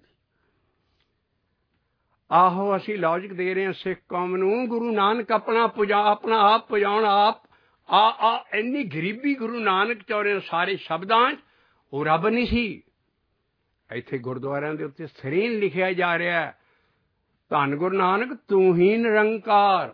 ਆਹੋ ਅਸੀਂ ਲੌਜਿਕ ਦੇ ਰਹੇ ਹਾਂ ਸਿੱਖ ਕੌਮ ਨੂੰ। ਗੁਰੂ ਨਾਨਕ ਆਪਣਾ ਆਪ ਪੁਜਾਉਣ ਆਪ ਇੰਨੀ ਗਰੀਬੀ ਗੁਰੂ ਨਾਨਕ ਚੌਰੇ ਸਾਰੇ ਸ਼ਬਦਾਂ 'ਚ ਉਹ ਰੱਬ ਨਹੀਂ ਸੀ। ਇੱਥੇ ਗੁਰਦੁਆਰਿਆਂ ਦੇ ਉੱਤੇ ਸਰੇਨ ਲਿਖਿਆ ਜਾ ਰਿਹਾ ਧੰਨ ਗੁਰੂ ਨਾਨਕ ਤੂੰ ਹੀ ਨਿਰੰਕਾਰ।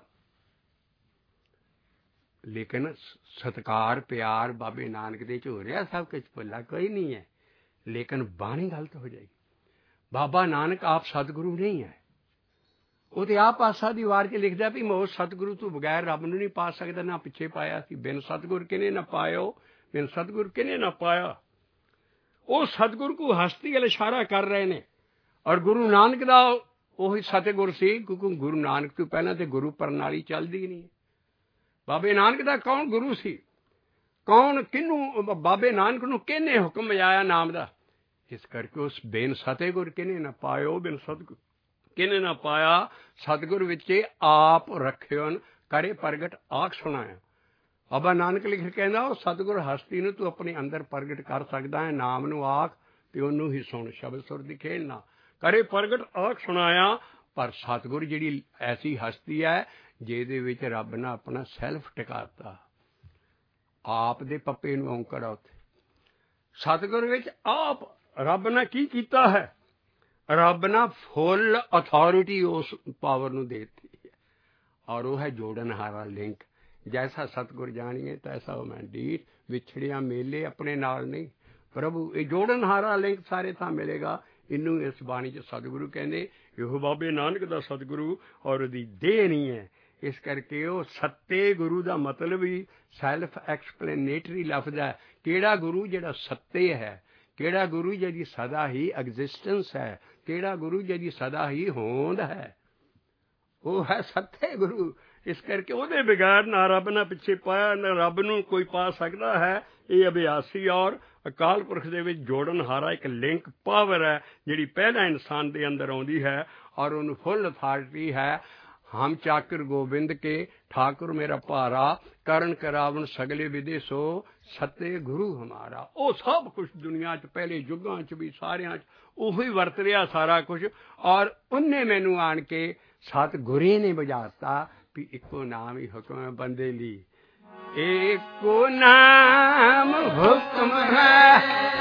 ਲੇਕਿਨ ਸਤਿਕਾਰ ਪਿਆਰ ਬਾਬੇ ਨਾਨਕ ਦੇ 'ਚ ਹੋ ਰਿਹਾ ਸਭ ਕੁਝ ਭੁੱਲਾ ਕੋਈ ਨਹੀਂ ਹੈ। ਲੇਕਿਨ ਬਾਣੀ ਗਲਤ ਹੋ ਜਾਏਗੀ। ਬਾਬਾ ਨਾਨਕ ਆਪ ਸਤਿਗੁਰੂ ਨਹੀਂ ਹੈ। ਉਹ ਤੇ ਆਪ ਆਸਾ ਦੀ ਵਾਰ 'ਚ ਲਿਖਦਾ ਵੀ ਮੈਂ ਉਸ ਸਤਿਗੁਰੂ ਤੋਂ ਬਗੈਰ ਰੱਬ ਨੂੰ ਨਹੀਂ ਪਾ ਸਕਦਾ ਨਾ ਪਿੱਛੇ ਪਾਇਆ ਸੀ। ਬਿਨ ਸਤਿਗੁਰ ਕਿਨੇ ਨਾ ਪਾਇਓ ਬਿਨ ਸਤਿਗੁਰ ਕਿਨੇ ਨਾ ਪਾਇਆ। ਉਹ ਸਤਿਗੁਰ ਕੋ ਹਸਤੀ ਵੱਲ ਇਸ਼ਾਰਾ ਕਰ ਰਹੇ ਨੇ। ਔਰ ਗੁਰੂ ਨਾਨਕ ਦਾ ਉਹੀ ਸਤਿਗੁਰ ਸੀ ਕਿਉਂਕਿ ਗੁਰੂ ਨਾਨਕ ਤੋਂ ਪਹਿਲਾਂ ਤੇ ਗੁਰੂ ਪ੍ਰਣਾਲੀ ਚੱਲਦੀ ਨਹੀਂ। ਬਾਬੇ ਨਾਨਕ ਦਾ ਕੌਣ ਗੁਰੂ ਸੀ? ਕੌਣ ਕਿਹਨੂੰ ਬਾਬੇ ਨਾਨਕ ਨੂੰ ਕਿਹਨੇ ਹੁਕਮ ਵਜਾਇਆ ਨਾਮ ਦਾ? ਇਸ ਕਰਕੇ ਉਸ ਬਿਨ ਸਤਿਗੁਰ ਕਿਨੇ ਨਾ ਪਾਇਓ ਬਿਨ ਸਤਿਗੁਰ ਕਿਨੇ ਨਾ ਪਾਇਆ। ਸਤਿਗੁਰ ਵਿੱਚ ਆਪ ਰੱਖਿਓਨ ਕਰੇ ਪ੍ਰਗਟ ਆਖ ਸੁਣਾਇਆ। ਬਾਬਾ ਨਾਨਕ ਲਿਖ ਕਹਿੰਦਾ ਉਹ ਸਤਿਗੁਰ ਹਸਤੀ ਨੂੰ ਤੂੰ ਆਪਣੇ ਅੰਦਰ ਪ੍ਰਗਟ ਕਰ ਸਕਦਾ ਹੈ। ਨਾਮ ਨੂੰ ਆਖ ਤੇ ਉਹਨੂੰ ਹੀ ਸੁਣ। ਸ਼ਬਦ ਸੁਰ ਦੀ ਖੇਡ ਨਾ ਕਰੇ ਪ੍ਰਗਟ ਆਖ ਸੁਣਾਇਆ। ਪਰ ਸਤਿਗੁਰ ਜਿਹੜੀ ਐਸੀ ਹਸਤੀ ਹੈ ਜਿਹਦੇ ਵਿੱਚ ਰੱਬ ਨੇ ਆਪਣਾ ਸੈਲਫ ਟਿਕਾਤਾ। ਆਪ ਦੇ ਪੱਪੇ ਨੂੰ ਔਂਕੜਾ ਉੱਥੇ ਸਤਿਗੁਰ ਵਿੱਚ ਆਪ ਰੱਬ ਨੇ ਕੀ ਕੀਤਾ ਹੈ? ਰੱਬ ਨੇ ਫੁੱਲ ਅਥਾਰਿਟੀ ਉਸ ਪਾਵਰ ਨੂੰ ਦੇ ਦਿੱਤੀ ਹੈ। ਔਰ ਉਹ ਹੈ ਜੋੜਨਹਾਰਾ ਲਿੰਕ। ਜੈਸਾ ਸਤਿਗੁਰ ਜਾਣੀਏ ਤੈਸਾ ਉਹ ਮੈਂ ਡੀਠ। ਵਿਛੜਿਆ ਮੇਲੇ ਆਪਣੇ ਨਾਲ ਨਹੀਂ ਪ੍ਰਭੂ। ਇਹ ਜੋੜਨਹਾਰਾ ਲਿੰਕ ਸਾਰੇ ਥਾਂ ਮਿਲੇਗਾ। ਇਹਨੂੰ ਇਸ ਬਾਣੀ 'ਚ ਸਤਿਗੁਰੂ ਕਹਿੰਦੇ। ਇਹੋ ਬਾਬੇ ਨਾਨਕ ਦਾ ਸਤਿਗੁਰੂ ਔਰ ਉਹਦੀ ਦੇਹ ਨਹੀਂ ਹੈ। ਇਸ ਕਰਕੇ ਉਹ ਸੱਤੇ ਗੁਰੂ ਦਾ ਮਤਲਬ ਹੀ ਸੈਲਫ ਐਕਸਪਲੇਨੇਟਰੀ ਲਫ਼ਜ਼ ਹੈ। ਕਿਹੜਾ ਗੁਰੂ? ਜਿਹੜਾ ਸੱਤੇ ਹੈ। ਕਿਹੜਾ ਗੁਰੂ? ਜਿਹਦੀ ਸਦਾ ਹੀ ਐਗਜ਼ਿਸਟੈਂਸ ਹੈ। ਕਿਹੜਾ ਗੁਰੂ? ਜਿਹਦੀ ਸਦਾ ਹੀ ਹੋਂਦ ਹੈ। ਉਹ ਹੈ ਸੱਤੇ ਗੁਰੂ। ਇਸ ਕਰਕੇ ਉਹਦੇ ਬਗੈਰ ਨਾ ਰੱਬ ਨੇ ਪਿੱਛੇ ਪਾਇਆ ਨਾ ਰੱਬ ਨੂੰ ਕੋਈ ਪਾ ਸਕਦਾ ਹੈ। ਇਹ ਅਭਿਆਸੀ ਔਰ ਅਕਾਲ ਪੁਰਖ ਦੇ ਵਿੱਚ ਜੋੜਨਹਾਰਾ ਇੱਕ ਲਿੰਕ ਪਾਵਰ ਹੈ ਜਿਹੜੀ ਪਹਿਲਾਂ ਇਨਸਾਨ ਦੇ ਅੰਦਰ ਆਉਂਦੀ ਹੈ ਔਰ ਉਹਨੂੰ ਫੁੱਲ ਅਥਾਰਟੀ ਹੈ। हम चाकर गोबिंद के ठाकुर मेरा भारा करण करावन सगले विदेशो सत्य गुरु हमारा। ਉਹ ਸਭ ਕੁਛ ਦੁਨੀਆ 'ਚ ਪਹਿਲੇ ਯੁੱਗਾਂ 'ਚ ਵੀ ਸਾਰਿਆਂ 'ਚ ਉਹੀ ਵਰਤ ਰਿਹਾ ਸਾਰਾ ਕੁਛ। ਔਰ ਉਹਨੇ ਮੈਨੂੰ ਆਣ ਕੇ ਸਤਿਗੁਰੇ ਨੇ ਬੁਝਾਤਾ ਵੀ ਇੱਕੋ ਨਾਮ ਹੀ ਹੁਕਮ ਹੈ ਬੰਦੇ ਲਈ। एको नाम हुक्म है,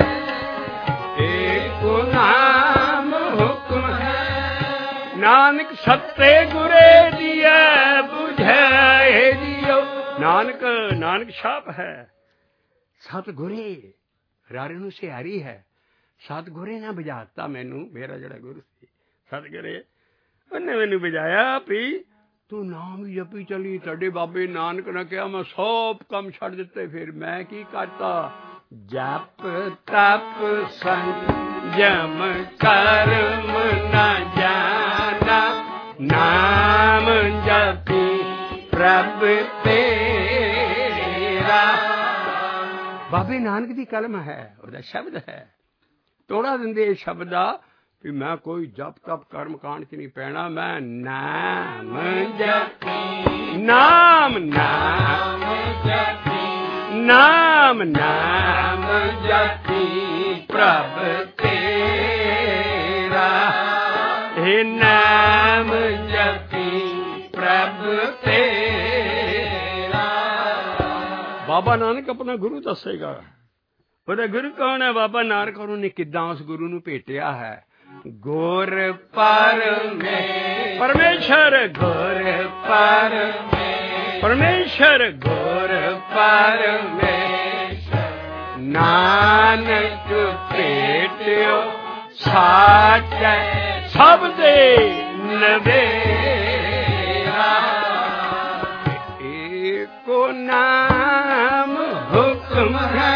एको नाम हुक्म है, नानक सत्ते गुरे दिया बुझे दियो। नानक नानक छाप है सतगुरे रारे नूं सिहारी है। सतगुरे ने बुझाता मैनू, मेरा जड़ा गुरु सी सतगुरे उन्हें मैनू बुझाया भी तू नाम ही जपी चली। तेरे बाबे नानक ने कहा मैं सब काम छड़ दिते, फिर मैं की करता। जप तप संयम कर्म न जाना, नाम जपी प्रभ तेरा। बाबे नानक दी कलम है, ओहदा शब्द है। तोड़ा दिंदे शब्द दा भी मैं कोई जप तप कर्म कांड च नहीं पैना। मैं नाम जपी, नाम नाम जपी, नाम नाम जपी प्रभ तेरा। हे नाम जपी प्रभ तेरा। बाबा नानक अपना गुरु दसेगा। ਉਹਦਾ ਗੁਰੂ ਕੌਣ ਹੈ? ਬਾਬਾ ਨਾਨਕ। ਉਹਨੇ ਕਿੱਦਾਂ ਉਸ ਗੁਰੂ ਨੂੰ ਭੇਟਿਆ ਹੈ? ਗੁਰ ਪਰਮੇਸ਼ਰ, ਗੁਰ ਪਰਮੇਸ਼ਰ, ਗੁਰ ਪਰਮੇਸ਼ਰ, ਨਾਨਕ ਭੇਟਿਓ ਸਾਚੈ ਸਭ ਦੇ ਨਵੇਰਾ। ਏਕੋ ਨਾਮ ਹੁਕਮ ਹੈ,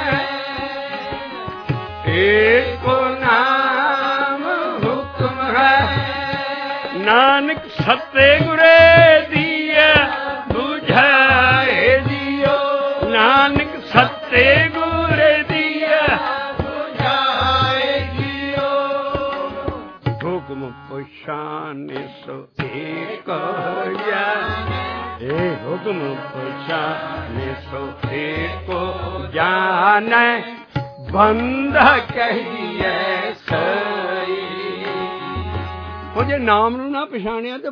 एको नाम हुक्म है, नानक सत्ते गुरे दिया बुझाए दियो। नानक सत्ते गुरे दिया बुझाए दियो। हुक्म पछाने सो एक जाने, ए हुक्म पछाने सो एक जाने, ਬੰਦਾ ਕਹੀਏ ਸਈ। ਉਹ ਜੇ ਨਾਮ ਨੂੰ ਨਾ ਪਛਾਣਿਆ ਤੇ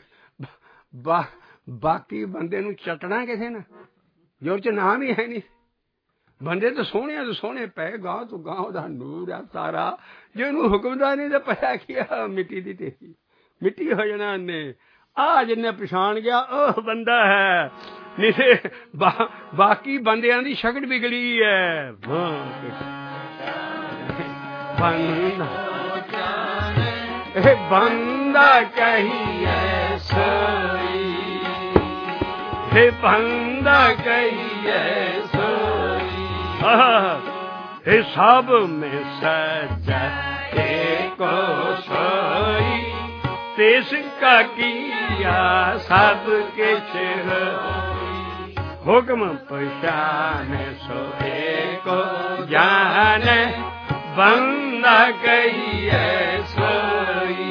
ਬਾਕੀ ਬੰਦੇ ਨੂੰ ਚਟਣਾ ਕਿਸੇ ਨੇ, ਜੋ ਚ ਨਾਮ ਹੀ ਹੈ ਨਹੀਂ। ਬੰਦੇ ਤਾਂ ਸੋਹਣਿਆਂ ਤੋਂ ਸੋਹਣੇ ਪਏ, ਗਾਂਹ ਤੋਂ ਗਾਂਹ ਉਹਦਾ ਨੂਰ ਆ ਸਾਰਾ। ਜੇ ਉਹਨੂੰ ਹੁਕਮਦਾਰ ਨਹੀਂ ਤਾਂ ਪਿਆ ਕੀ ਮਿੱਟੀ ਦੀ ਢੇਰੀ, ਮਿੱਟੀ ਹੋ ਜਾਣਾ ਉਹਨੇ। ਆ ਜਿੰਨੇ ਪਛਾਣ ਗਿਆ ਉਹ ਬੰਦਾ ਹੈ, ਨਹੀਂ ਤੇ ਬਾਕੀ ਬੰਦਿਆਂ ਦੀ ਸ਼ਕਲ ਵਿਗੜੀ ਹੈ। ਬੰਦਾ ਇਹ ਬੰਦਾ ਕਹੀਏ ਸੋਈ, ਇਹ ਬੰਦਾ ਕਹੀਏ ਸੋਈ। ਇਹ ਸਭ ਮੈਂ ਸੱਚਾ एको सोई, तिसका किया सब किछ होई। हुक्म पछाने सो एको जाने, बंदा कहिए सोई।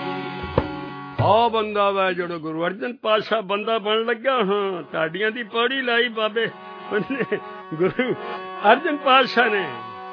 आ बंदा वा जो गुरु अर्जन पातशाह बंदा बन लग्या। हाँ ताड़ियां दी पौड़ी लाई बाबे गुरु अर्जन पातशाह ने।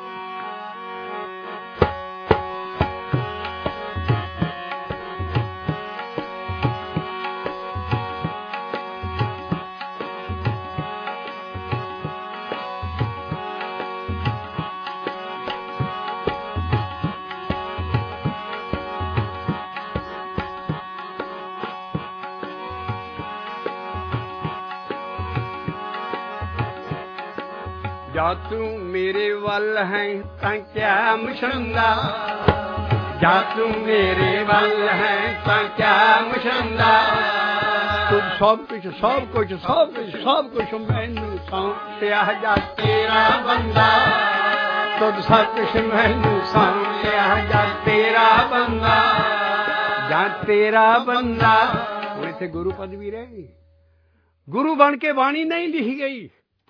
जा तू मेरे वल है तां क्या मुशंदा, जा तू मेरे वल है तां क्या मुशंदा। तू सब कुछ सब कुछ सब कुछ सब कुछ मैनू सौंपिया जा तेरा बंदा। तुझ सब कुछ मैनू सौंपिया जा तेरा बंदा, जा तेरा बंदा। और इत्थे गुरु पद भी रह गई। गुरु बन के बाणी नहीं लिखी गई,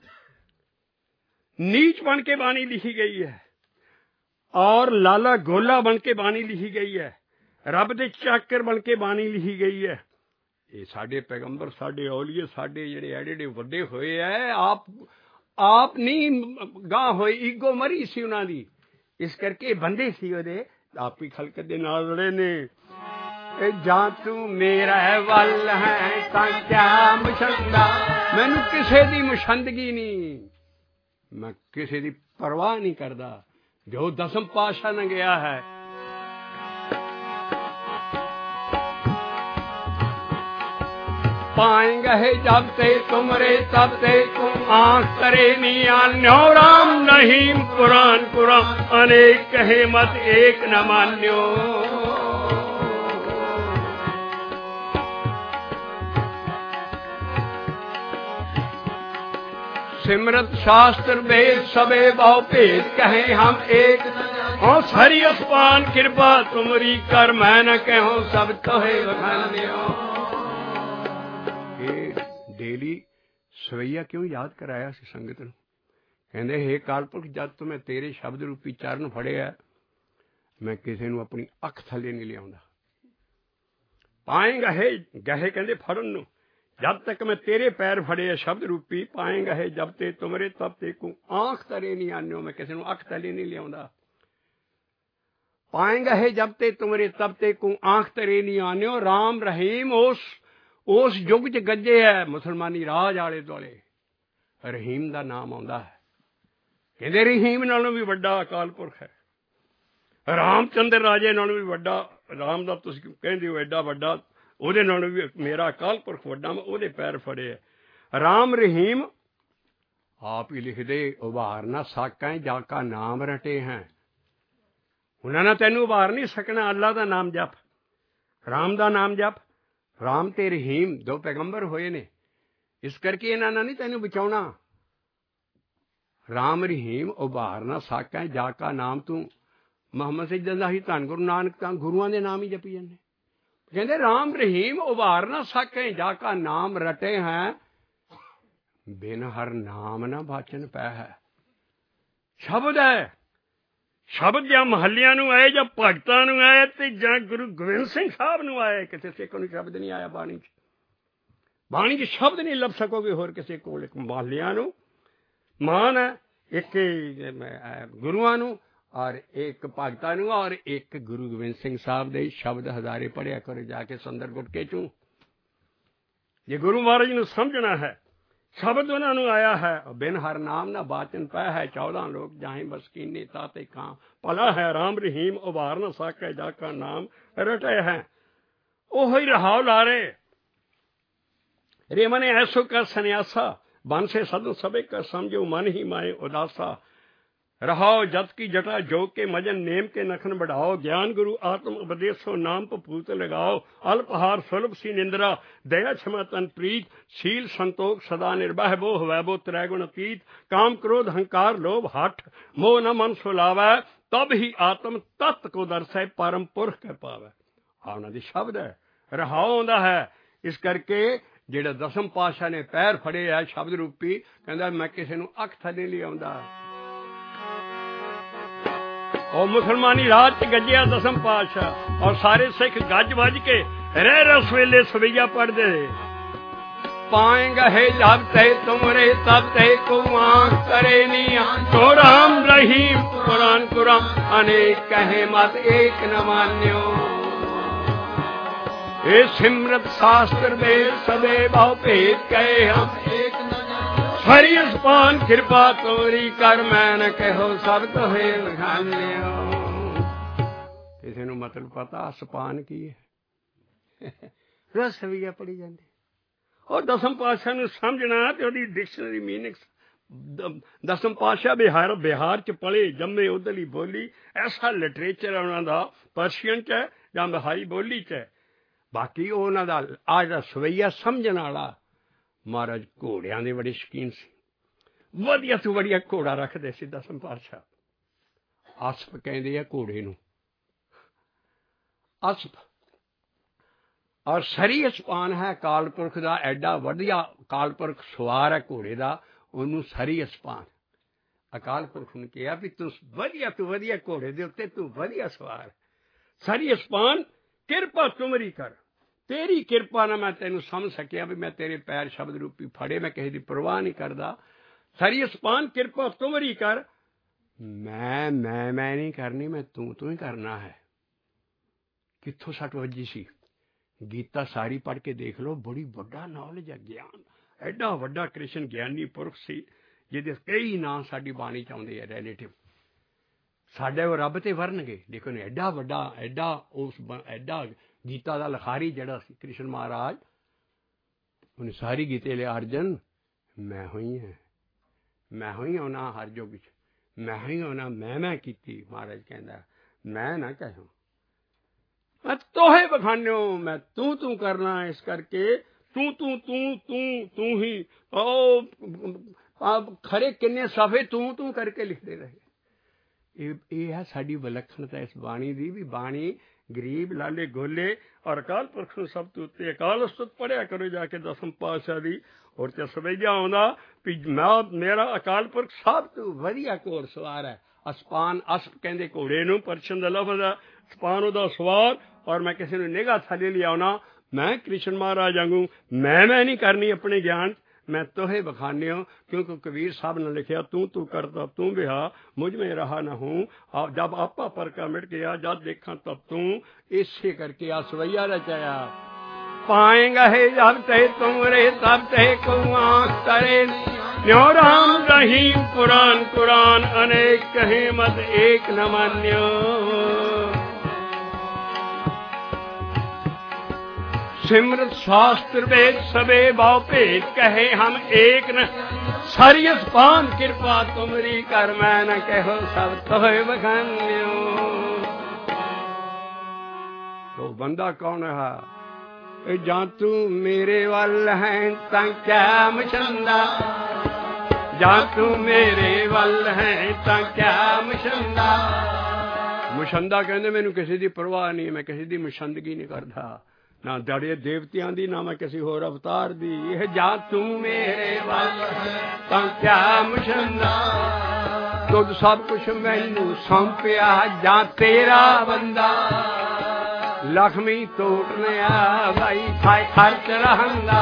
नीच बन के बाणी लिखी गई है, और लाला गोला बन के बाणी लिखी गई है, रब दे चाकर बन के बाणी लिखी गई है। ਇਹ ਸਾਡੇ ਪੈਗੰਬਰ, ਸਾਡੇ ਔਲੀਏ, ਸਾਡੇ ਜਿਹੜੇ ਐਡੇ ਵੱਡੇ ਹੋਏ ਐ, ਆਪ ਨਹੀਂ ਗਾਹ ਹੋਏ, ਈਗੋ ਮਰੀ ਸੀ ਉਹਨਾਂ ਦੀ, ਇਸ ਕਰਕੇ ਬੰਦੇ ਸੀ ਉਹਦੇ, ਆਪ ਹੀ ਖਲਕਤ ਦੇ ਨਾਲ ਲੜੇ ਨੇ। ਜਾਂ ਤੂੰ ਮੇਰਾ ਵੱਲ ਹੈ ਤਾਂ ਕਿਆ ਮੁਸ਼ੰਦਾ, ਮੈਨੂੰ ਕਿਸੇ ਦੀ ਮੁਸ਼ੰਦਗੀ ਨਹੀਂ, ਮੈਂ ਕਿਸੇ ਦੀ ਪਰਵਾਹ ਨਹੀਂ ਕਰਦਾ। ਜੋ ਦਸਮ ਪਾਤਸ਼ਾਹ ਨੇ ਗਿਆ ਹੈ, पाएंगे जब ते तुमरे तब ते तुम आँख करे नियान्यो, राम नहीं कुरान कुरान अनेक कहे मत एक न मान्यो। सिमरत शास्त्र वेद सबे बहु भेद कहे हम एक, और सारी असपान कृपा तुमरी कर मैं न कहो सब तोहे बखान्यो। डेली सवैया क्यों याद कराया सी संगत नूं, कहंदे हे कालपुरख जद तो मैं तेरे शब्द रूपी चरण फड़िया, मैं किसी नूं अपनी अख थले नहीं लियाउंदा। पाएंगा है गहे कहंदे फड़न नूं, जब तक मैं तेरे पैर फड़े शब्द रूपी, पाएंगा है जब ते तुमरे तब ते को आँख तले नहीं आन्यो, मैं किसी नूं अख थले नहीं लियाउंदा। पाएंगा है जब ते तुमरे तब ते को आँख तले नहीं आन्यो, राम रहीम उस युग च गजे है मुसलमानी राज आले दुआले, रहीम का नाम आउंदा है। कहते रहीम नालों भी वड्डा अकाल पुरख है, रामचंद्र राजे नालों भी वड्डा, राम का तुसीं कहंदे हो एडा वड्डा, ਉਹਦੇ नालों भी मेरा अकाल पुरख वड्डा, मैं ਉਹਦੇ पैर फड़े है। राम रहीम आप ही लिखदे, उभारना साकां जाका नाम रटे हैं, उन्होंने तेनू उभार नहीं सकना। अल्लाह का नाम जप, राम का नाम जप। राम ते रहीम दो पैगंबर होए ने, इस करके इन्हां ने नहीं तैनू बचाउणा। राम रहीम उभारना साकां जाका नाम, तू मुहम्मद सैयदना ही धन गुरु नानक तां गुरुआं दे नाम ही जपी जाने। कहंदे राम रहीम उभारना साकां जाका नाम रटे हैं, बिन हर नाम ना बाचन पै है। शब्द है, शब्द ਜਾਂ ਮਹੱਲਿਆਂ ਨੂੰ ਆਏ ਜਾਂ ਭਗਤਾਂ ਨੂੰ ਆਏ ਤੇ ਜਾਂ ਗੁਰੂ ਗੋਬਿੰਦ ਸਿੰਘ ਸਾਹਿਬ ਨੂੰ ਆਏ, ਕਿਸੇ ਸਿੱਖ ਨੂੰ ਸ਼ਬਦ ਨਹੀਂ ਆਇਆ ਬਾਣੀ 'ਚ। ਬਾਣੀ 'ਚ ਸ਼ਬਦ ਨਹੀਂ ਲੱਭ ਸਕੋਗੇ ਹੋਰ ਕਿਸੇ ਕੋਲ। ਇੱਕ ਮਹੱਲਿਆਂ ਨੂੰ ਮਾਨ ਹੈ, ਇੱਕ ਗੁਰੂਆਂ ਨੂੰ ਔਰ ਇੱਕ ਭਗਤਾਂ ਨੂੰ, ਔਰ ਇੱਕ ਗੁਰੂ ਗੋਬਿੰਦ ਸਿੰਘ ਸਾਹਿਬ ਦੇ ਸ਼ਬਦ ਹਜ਼ਾਰੇ ਪੜ੍ਹਿਆ ਕਰੋ ਜਾ ਕੇ ਸੁੰਦਰ ਗੁਟਕੇ 'ਚੋਂ। ਜੇ ਗੁਰੂ ਮਹਾਰਾਜ ਨੂੰ ਸਮਝਣਾ ਹੈ, शब्द उन्होंने आया है, बिन हर नाम न बाचन पै है, 14 लोग जाए बसकीने ताते कां, भला है राम रहीम उभार न साके जाका नाम रटे है। ओह ही रहाव लारे रे मने ऐसो कर सन्यासा, बन से सदन सबे कर समझो मन ही माए उदासा। रहाओ जत की जटा जोग के मजन नेम के नखन बढ़ाओ, ज्ञान गुरु आत्म उपदेशो नाम पपूत लगाओ। अल्पहार सुलभ सी निंद्रा दया क्षमा तन प्रीत, शील संतोख सदा निर्भय बोह वैभव त्रैगुण अतीत। काम क्रोध हंकार लोभ हठ मोह न मन सुलावै, तब ही आत्म तत्त को दर्शै परम पुरख के पावै। ਉਹਨਾਂ ਦੇ ਸ਼ਬਦ ਹੈ, ਰਹਾਉ ਆਉਂਦਾ ਹੈ। ਇਸ ਕਰਕੇ ਜਿਹੜਾ ਦਸਮ ਪਾਤਸ਼ਾਹ ਨੇ ਪੈਰ ਫੜੇ ਹੈ ਸ਼ਬਦ ਰੂਪੀ, ਕਹਿੰਦਾ ਮੈਂ ਕਿਸੇ ਨੂੰ ਅੱਖ ਥੱਲੇ ਨਹੀਂ ਆਉਂਦਾ। और मुसलमानी राज च गजिया दसम पातशाह, और सारे सिख गज वज के रह रस वेले सवैया पढ़ते। पाएंगा है जब ते तुमरे तब ते को आँख करे निया, तो राम रहीम कुरान कुरान अनेक कहे मत एक न मान्यो। ए सिमरत शास्त्र में सबे बहु भेद कहे हम एक न, हरि असपान कृपा तोरी कर मैं न कहो सब तोहे बखान्यो। किसी नूं मतलब पता असपान की है? रस सवैया पढ़ी जाते। और दसम पातशाह नूं समझना ते ओहदी डिक्शनरी मीनिंग। दसम पातशाह बिहार च पले जम्मे, उधरली बोली, ऐसा लिटरेचर उन्हां दा पर्शियन च है जां बिहारी बोली च है। बाकी उन्हां दा आज दा सवैया समझण वाला महाराज घोड़ियां दे बड़े शकीन सी, वधिया तो वधिया घोड़ा रखदे सी दसम पातशाह। असप कहंदे आ घोड़े नूं, असप। और सरी असपान है अकाल पुरख दा, एडा वधिया अकाल पुरख सवार है घोड़े दा, ओनू सरी असपान अकाल पुरख ने कहा भी तू वधिया तो वधिया घोड़े दे उत्ते तू वधिया सवार। सरी असपान कृपा तुमरी कर, तेरी किरपा ना मैं तेन समझ सकिया भी मैं तेरे पैर शब्द रूपी फड़े, मैं किसी की परवाह नहीं करता। सारी स्पान किरपा तुमरी कर, मैं नहीं करनी, मैं तू ही करना है। कित्थों सट वजी सी? गीता सारी पढ़ के देख लो, बड़ी वड्डा नॉलेज है, ज्ञान एडा वड्डा कृष्ण ज्ञानी पुरख सी जिहदे कई नाम साडी बाणी च आउंदे आ रिलेटिव, साडे वो रब ते वरनगे, लेकिन एडा वड्डा एडा गीता दा लखारी जिहड़ा सी कृष्ण महाराज, उन्हें सारी गीते लिया, अर्जन मैं हुई होना हर युग च, मैं ही होना, मैं कीती। महाराज कहंदा मैं ना कहो, मैं तोहे बखान्यो, मैं तू करना, इस करके तू ही ओ खरे किन्ने सफे तू करके लिखते रहे। ये है साडी विलक्षणता इस बाणी दी, भी बाणी गरीब लाले गोले और अकाल पुरख नूं सब तो उत्ते अकाल उस्तत पढ़िया करो जाके दसम पातशाह दी, और ते सवैया आउंदा भी मेरा अकाल पुरख सब तो वधिया घोड़ सवार है। अस्पान अस्प कहंदे घोड़े नूं, परशन दा लफ्ज़ है, स्पान उहदा सवार, और मैं किसी नूं निगाह थल्ले लियाउणा, मैं कृष्ण महाराज वांगू मैं नहीं करनी अपने ज्ञान, मैं तोहे बखान्यो, क्योंकि कबीर साहब ने लिखा तू करता तू बिहा, मुझ में रहा न हूँ, जब आपा पर का मिट गया, जब देखा तब तू, इसे करके आ सवैया रचाया। पाएंगा है जब ते तुम रे तब ते कुआं करे, न्यो राम रहीम पुराण कुरान अनेक कहे मत एक न मान्यो। सिमरत शास्त्र वेद सबे भाव भेद कहे हम एक न, सारी स्पान कृपा तुमरी कर, मैं न कहो सब तोहे बखान्यो। तो बंदा कौन है? जा तू मेरे वल है तां क्या मुशंदा, जा तू मेरे वल है तां क्या मुशंदा। मुशंदा कहंदे मैनू किसी दी परवाह नहीं, मैं किसी दी मुशंदगी नहीं करदा, ना दड़े देवतियां दी, ना मैं किसी होर अवतार दी। यह जा तू मेरे वल तां क्या मुशंदा, तुझ सब कुछ मैनू सौंपिया, जा तेरा बंदा। लक्ष्मी तोड़ने भाई खाए खर्च रहंदा,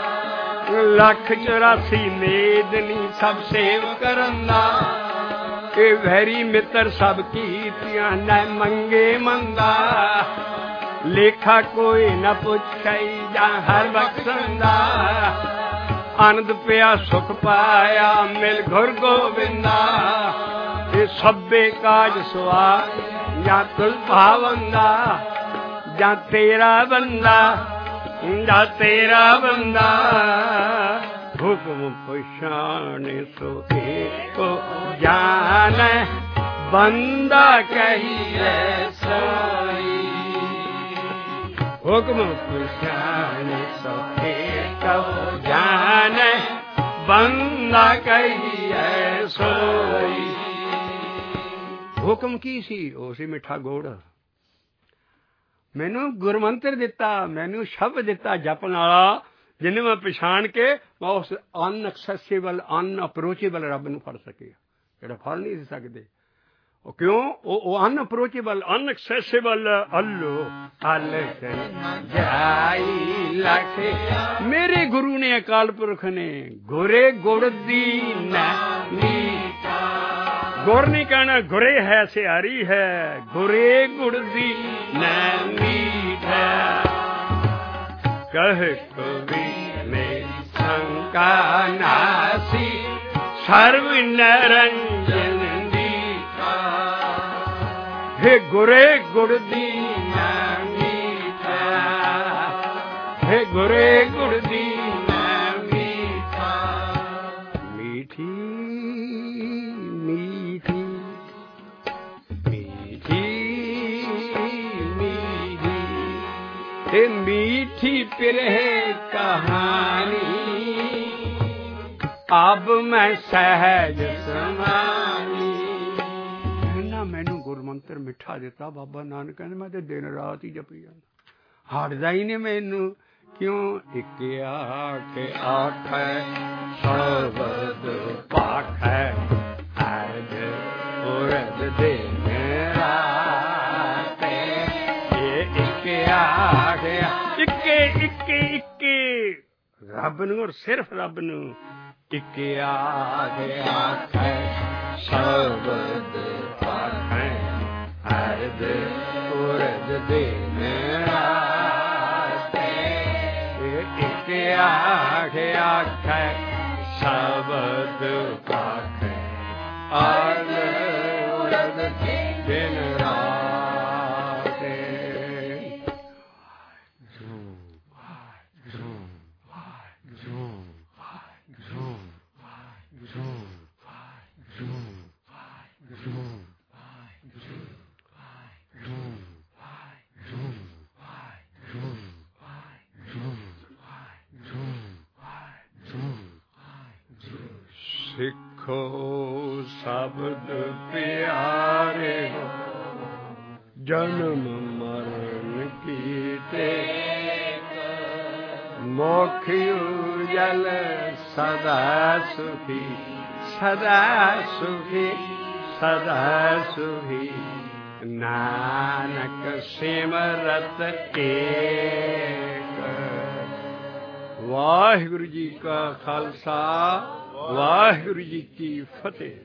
184 मेदनी सब सेव करंदा, ए वैरी मित्र सब कीतियां न मंगे मंदा। लेखा कोई न पुछई जा हर बख्शंदा, आनंद पिया सुख पाया मिल घुर गोविंदा। ये सब्बे काज सवार या तुल भावंदा, जा तेरा बंदा, जा तेरा बंदा। हुक्म पुछाने सो को जाने, बंदा कहिए सोई। हुक्म पुछाने सो को जाने, बंदा कहिए सोई। हुक्म की सी? ओ सी मिठा गुड़। मैनू गुरमंत्र दिता, मैनू शब्द दिता जपन वाला, जिन्हें मैं पछाण के मैं उस अनएक्सेसिबल अनअप्रोचेबल रब नूं फड़ सकिया, जिहड़ा फड़ नहीं सकते। क्यों? वो अनअप्रोचेबल अनएक्सेसिबल अल्लो अल जाई लखे। मेरे गुरु ने अकाल पुरख ने गोरे गुड़ दी मीठा, गुड़ नहीं कहना गुरे है सियारी है, गुरे गुड़ दी मीठा। कह कबीर में शंका नासी, सर्व निरंजन दीठा। हे गुरे गुड़ दी मीठा, हे गुरे गुड़ दी मीठा। मीठी मीठी मीठी मीठी, हे मीठी पिरह कहानी, अब मैं सहज समानी। ना मैनू गुरमंत्र मिठा दिता बाबा नानक कहंदे, मैं ते दिन रात ही जपी जांदा, हटदा ही नहीं मैनू। क्यों? एक आठ आठ शब्द पाठ है, आज उरद दिन रात। ये एक आठ ਇੱਕੇ ਇੱਕੇ ਰੱਬ ਨੂੰ ਔਰ ਸਿਰਫ ਰੱਬ ਨੂੰ ਇੱਕੇ ਆਖੈ ਸ਼ਬਦ ਆਖੈ ਅਰਦ ਉਰਦ ਦਿਨ ਰਾਤੇ ਇੱਕੇ ਆਖੈ ਸ਼ਬਦ ਆਖੈ ਅਰਦ ਉਰਦ ਦਿਨ ਰਾਤੇ ਸਿੱਖੋ ਸ਼ਬਦ ਪਿਆਰੇ ਜਨਮ ਮਰਨ ਕੀਤੇ ਮੋਖ ਉਜਲ ਸਦਾ ਸੁਖੀ ਸਦਾ ਸੁਖੀ ਸਦਾ ਸੁਖੀ ਨਾਨਕ ਸਿਮਰਤ ਏਕ। ਵਾਹਿਗੁਰੂ ਜੀ ਕਾ ਖਾਲਸਾ ਵਾਹਿਗੁਰੂ ਜੀ ਕੀ ਫਤਿਹ।